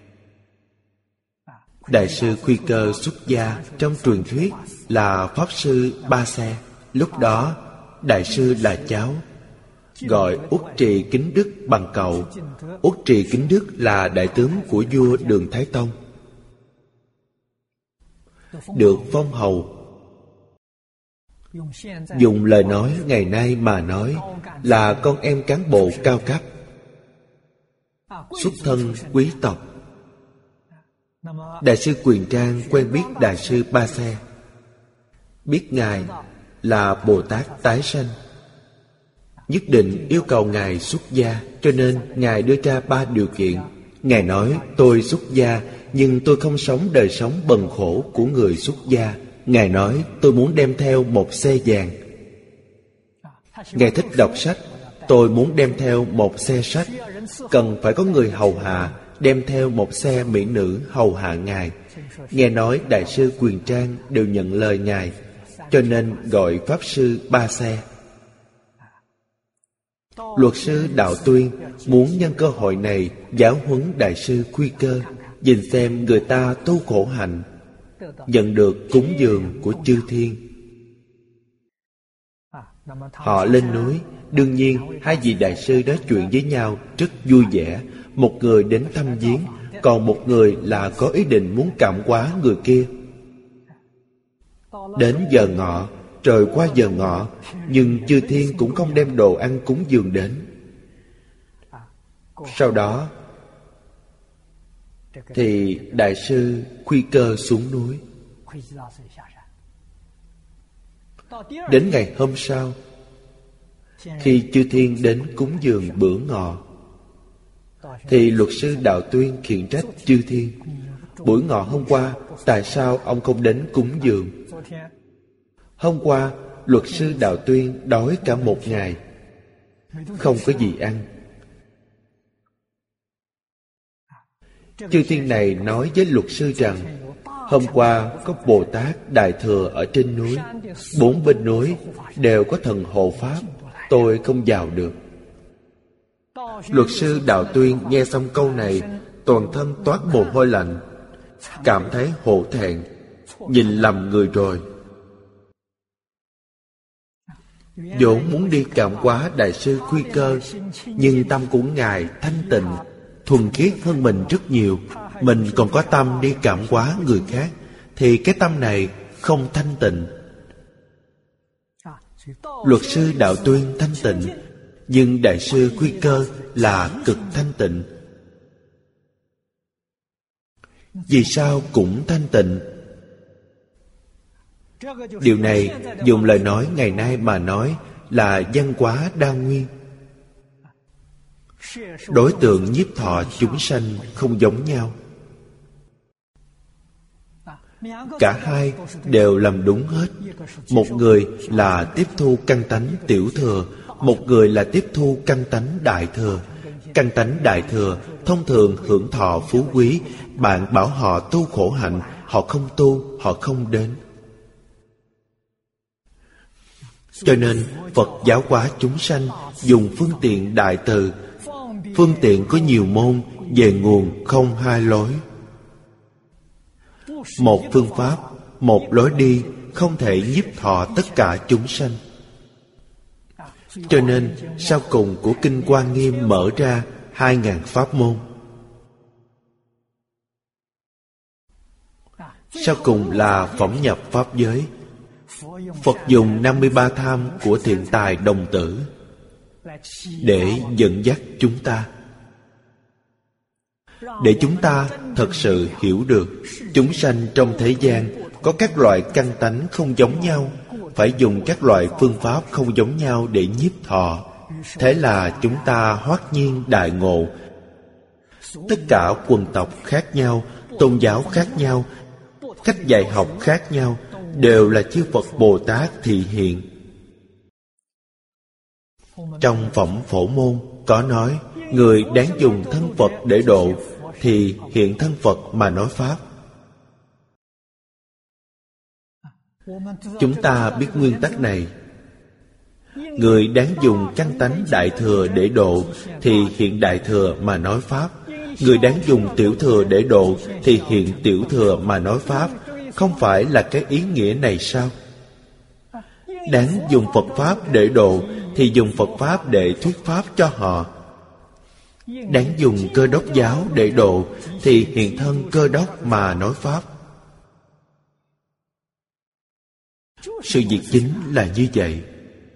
Đại sư Khuy Cơ xuất gia trong truyền thuyết là Pháp sư Ba Xe. Lúc đó Đại sư là cháu, gọi Uất Trì Kính Đức bằng cậu. Uất Trì Kính Đức là đại tướng của vua Đường Thái Tông, được phong hầu. Dùng lời nói ngày nay mà nói là con em cán bộ cao cấp, xuất thân quý tộc. Đại sư Quyền Trang quen biết Đại sư Ba Se, biết Ngài là Bồ Tát tái sanh, nhất định yêu cầu Ngài xuất gia. Cho nên Ngài đưa ra 3 điều kiện. Ngài nói: tôi xuất gia, nhưng tôi không sống đời sống bần khổ của người xuất gia. Ngài nói: tôi muốn đem theo một xe vàng. Ngài thích đọc sách, tôi muốn đem theo một xe sách. Cần phải có người hầu hạ, đem theo một xe mỹ nữ hầu hạ Ngài. Nghe nói Đại sư Quyền Trang đều nhận lời Ngài, cho nên gọi Pháp Sư Ba Se. Luật sư Đạo Tuyên muốn nhân cơ hội này giáo huấn Đại sư Khuy Cơ, nhìn xem người ta tu khổ hạnh, nhận được cúng dường của chư thiên. Họ lên núi, đương nhiên hai vị đại sư nói chuyện với nhau rất vui vẻ. Một người đến thăm viếng, còn một người là có ý định muốn cảm hóa người kia. Đến giờ ngọ, trời qua giờ ngọ, nhưng chư thiên cũng không đem đồ ăn cúng dường đến. Sau đó thì Đại sư Khuy Cơ xuống núi. Đến ngày hôm sau, khi chư thiên đến cúng dường bữa ngọ, thì luật sư Đạo Tuyên khiển trách chư thiên: buổi ngọ hôm qua, tại sao ông không đến cúng dường? Hôm qua, luật sư Đạo Tuyên đói cả một ngày, không có gì ăn. Chư thiên này nói với luật sư rằng: hôm qua có Bồ Tát Đại Thừa ở trên núi, 4 bên núi đều có thần hộ pháp, tôi không vào được. Luật sư Đạo Tuyên nghe xong câu này, toàn thân toát mồ hôi lạnh, cảm thấy hổ thẹn, nhìn lầm người rồi. vốn muốn đi cảm hóa Đại sư Khuy Cơ, nhưng tâm của Ngài thanh tịnh, thuần khiết hơn mình rất nhiều. Mình còn có tâm đi cảm hóa người khác, thì cái tâm này không thanh tịnh. Luật sư Đạo Tuyên thanh tịnh, nhưng Đại sư Khuy Cơ là cực thanh tịnh. Vì sao cũng thanh tịnh? Điều này dùng lời nói ngày nay mà nói là văn hóa đa nguyên. Đối tượng nhiếp thọ chúng sanh không giống nhau. Cả hai đều làm đúng hết. Một người là tiếp thu căn tánh tiểu thừa, một người là tiếp thu căn tánh đại thừa. Căn tánh đại thừa thông thường hưởng thọ phú quý. Bạn bảo họ tu khổ hạnh, họ không tu, họ không đến. Cho nên Phật giáo hóa chúng sanh dùng phương tiện đại từ. Phương tiện có nhiều môn, về nguồn không hai lối. Một phương pháp, một lối đi không thể nhiếp thọ tất cả chúng sanh. Cho nên sau cùng của Kinh Hoa Nghiêm mở ra 2000 pháp môn. Sau cùng là phỏng nhập pháp giới. Phật dùng 53 tham của thiện tài đồng tử để dẫn dắt chúng ta, để chúng ta thật sự hiểu được chúng sanh trong thế gian có các loại căn tánh không giống nhau, phải dùng các loại phương pháp không giống nhau để nhiếp thọ. Thế là chúng ta hoát nhiên đại ngộ. Tất cả quần tộc khác nhau, tôn giáo khác nhau, cách dạy học khác nhau, đều là chư Phật Bồ Tát thị hiện. Trong Phẩm Phổ Môn có nói, người đáng dùng thân Phật để độ thì hiện thân Phật mà nói pháp. Chúng ta biết nguyên tắc này. Người đáng dùng căn tánh đại thừa để độ thì hiện đại thừa mà nói pháp. Người đáng dùng tiểu thừa để độ thì hiện tiểu thừa mà nói pháp. Không phải là cái ý nghĩa này sao? Đáng dùng Phật Pháp để độ thì dùng Phật Pháp để thuyết Pháp cho họ. Đáng dùng Cơ Đốc giáo để độ thì hiện thân Cơ Đốc mà nói Pháp. Sự việc chính là như vậy.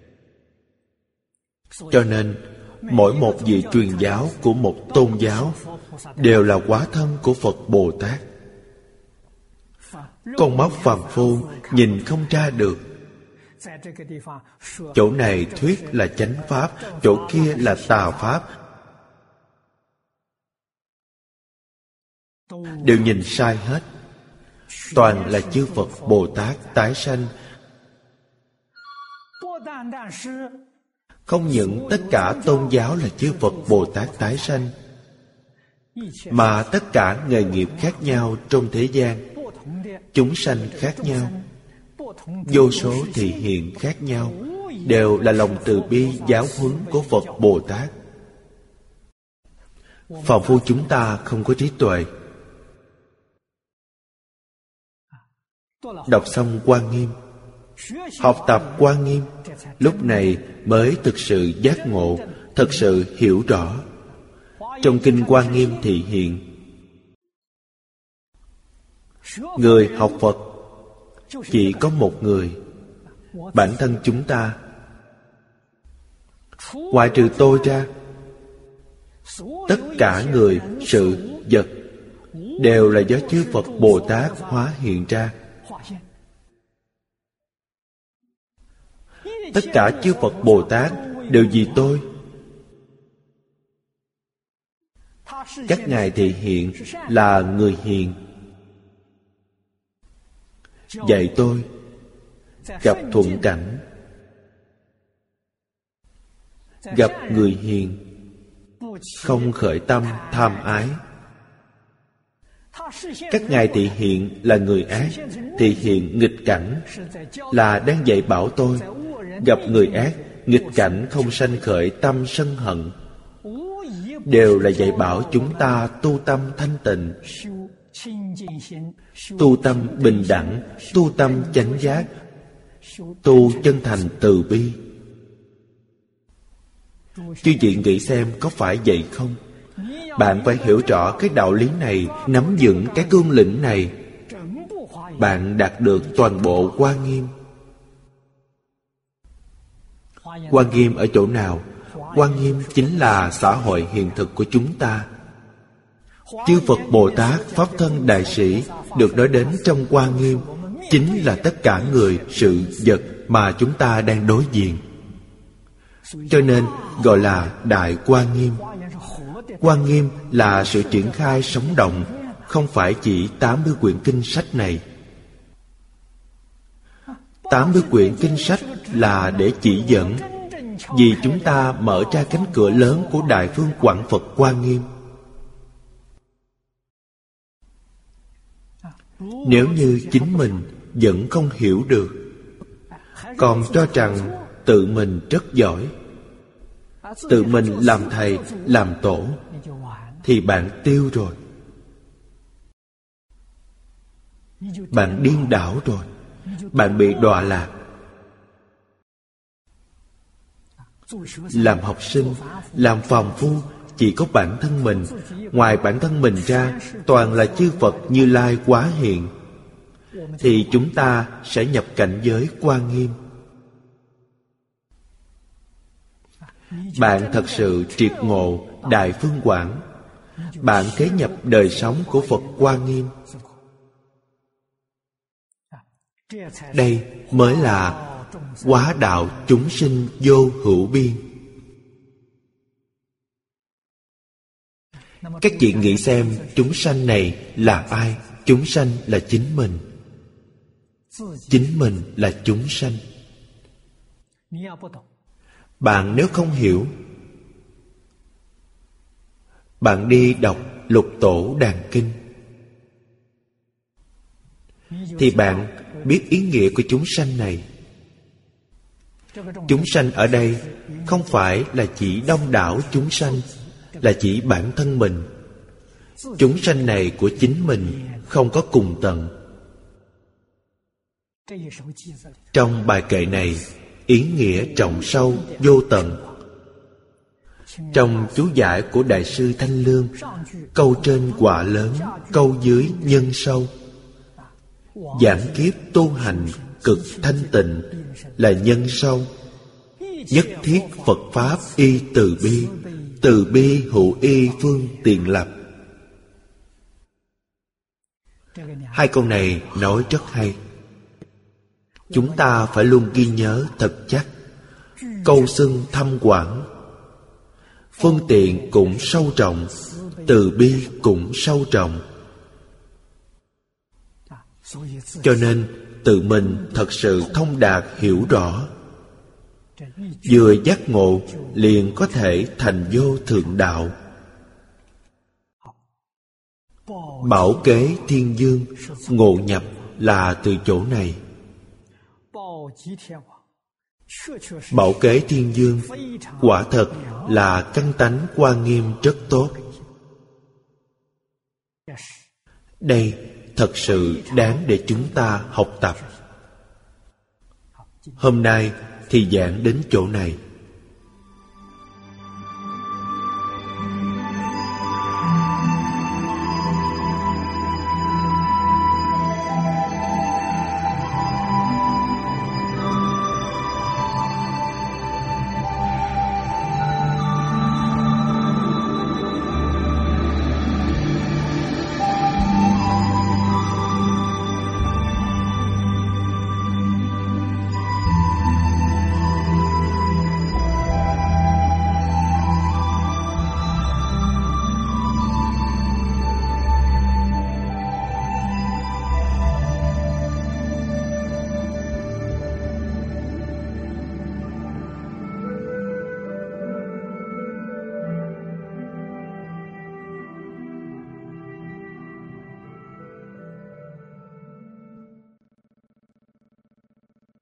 Cho nên mỗi một vị truyền giáo của một tôn giáo đều là hóa thân của Phật Bồ Tát. Con mắt phàm phu nhìn không ra được. Chỗ này thuyết là chánh pháp, chỗ kia là tà pháp, đều nhìn sai hết. Toàn là chư Phật Bồ Tát tái sanh. Không những tất cả tôn giáo là chư Phật Bồ Tát tái sanh, mà tất cả nghề nghiệp khác nhau trong thế gian, chúng sanh khác nhau, vô số thị hiện khác nhau, đều là lòng từ bi giáo huấn của Phật Bồ Tát. Phàm phu chúng ta không có trí tuệ. Đọc xong Quan Nghiêm, học tập Quan Nghiêm, lúc này mới thực sự giác ngộ, thực sự hiểu rõ. Trong kinh Quan Nghiêm thị hiện, người học Phật chỉ có một người, bản thân chúng ta. Ngoại trừ tôi ra, tất cả người, sự, vật đều là do chư Phật Bồ Tát hóa hiện ra. Tất cả chư Phật Bồ Tát đều vì tôi. Các ngài thị hiện là người hiền, dạy tôi gặp thuận cảnh, gặp người hiền, không khởi tâm tham ái. Các ngài thị hiện là người ác, thị hiện nghịch cảnh, là đang dạy bảo tôi gặp người ác, nghịch cảnh không sanh khởi tâm sân hận, đều là dạy bảo chúng ta tu tâm thanh tịnh, tu tâm bình đẳng, tu tâm chánh giác, tu chân thành từ bi. Chư vị nghĩ xem có phải vậy không? Bạn phải hiểu rõ cái đạo lý này, nắm vững cái cương lĩnh này, bạn đạt được toàn bộ Quan Nghiêm. Quan Nghiêm ở chỗ nào? Quan Nghiêm chính là xã hội hiện thực của chúng ta. Chư Phật Bồ Tát, Pháp thân đại sĩ được nói đến trong Quan Nghiêm chính là tất cả người, sự, vật mà chúng ta đang đối diện. Cho nên gọi là Đại Quan Nghiêm. Quan Nghiêm là sự triển khai sống động, không phải chỉ 80 quyển kinh sách này. 80 quyển kinh sách là để chỉ dẫn, vì chúng ta mở ra cánh cửa lớn của Đại Phương Quảng Phật Quan Nghiêm. Nếu như chính mình vẫn không hiểu được, còn cho rằng tự mình rất giỏi, tự mình làm thầy, làm tổ, thì bạn tiêu rồi. Bạn điên đảo rồi. Bạn bị đọa lạc. Làm học sinh, làm phàm phu, chỉ có bản thân mình. Ngoài bản thân mình ra, toàn là chư Phật Như Lai hóa hiện, thì chúng ta sẽ nhập cảnh giới Quan Nghiêm. Bạn thật sự triệt ngộ Đại Phương Quảng, bạn kế nhập đời sống của Phật Quan Nghiêm. Đây mới là hóa đạo chúng sinh vô hữu biên. Các chị nghĩ xem, chúng sanh này là ai? Chúng sanh là chính mình. Chính mình là chúng sanh. Bạn nếu không hiểu, bạn đi đọc Lục Tổ Đàn Kinh, thì bạn biết ý nghĩa của chúng sanh này. Chúng sanh ở đây không phải là chỉ đông đảo chúng sanh, là chỉ bản thân mình. Chúng sanh này của chính mình không có cùng tận. Trong bài kệ này, ý nghĩa trọng sâu vô tận. Trong chú giải của Đại sư Thanh Lương, câu trên quả lớn, câu dưới nhân sâu. Giảng kiếp tu hành cực thanh tịnh là nhân sâu. Nhất thiết Phật Pháp y từ bi, từ bi hữu y phương tiện lập. Hai câu này nói rất hay. Chúng ta phải luôn ghi nhớ thật chắc. Câu xưng thâm quảng, phương tiện cũng sâu trọng, từ bi cũng sâu trọng. Cho nên tự mình thật sự thông đạt hiểu rõ, vừa giác ngộ liền có thể thành vô thượng đạo. Bảo kế thiên dương ngộ nhập là từ chỗ này. Bảo kế thiên dương quả thật là căn tánh Hoa Nghiêm rất tốt. Đây thật sự đáng để chúng ta học tập. Hôm nay thì giảng đến chỗ này.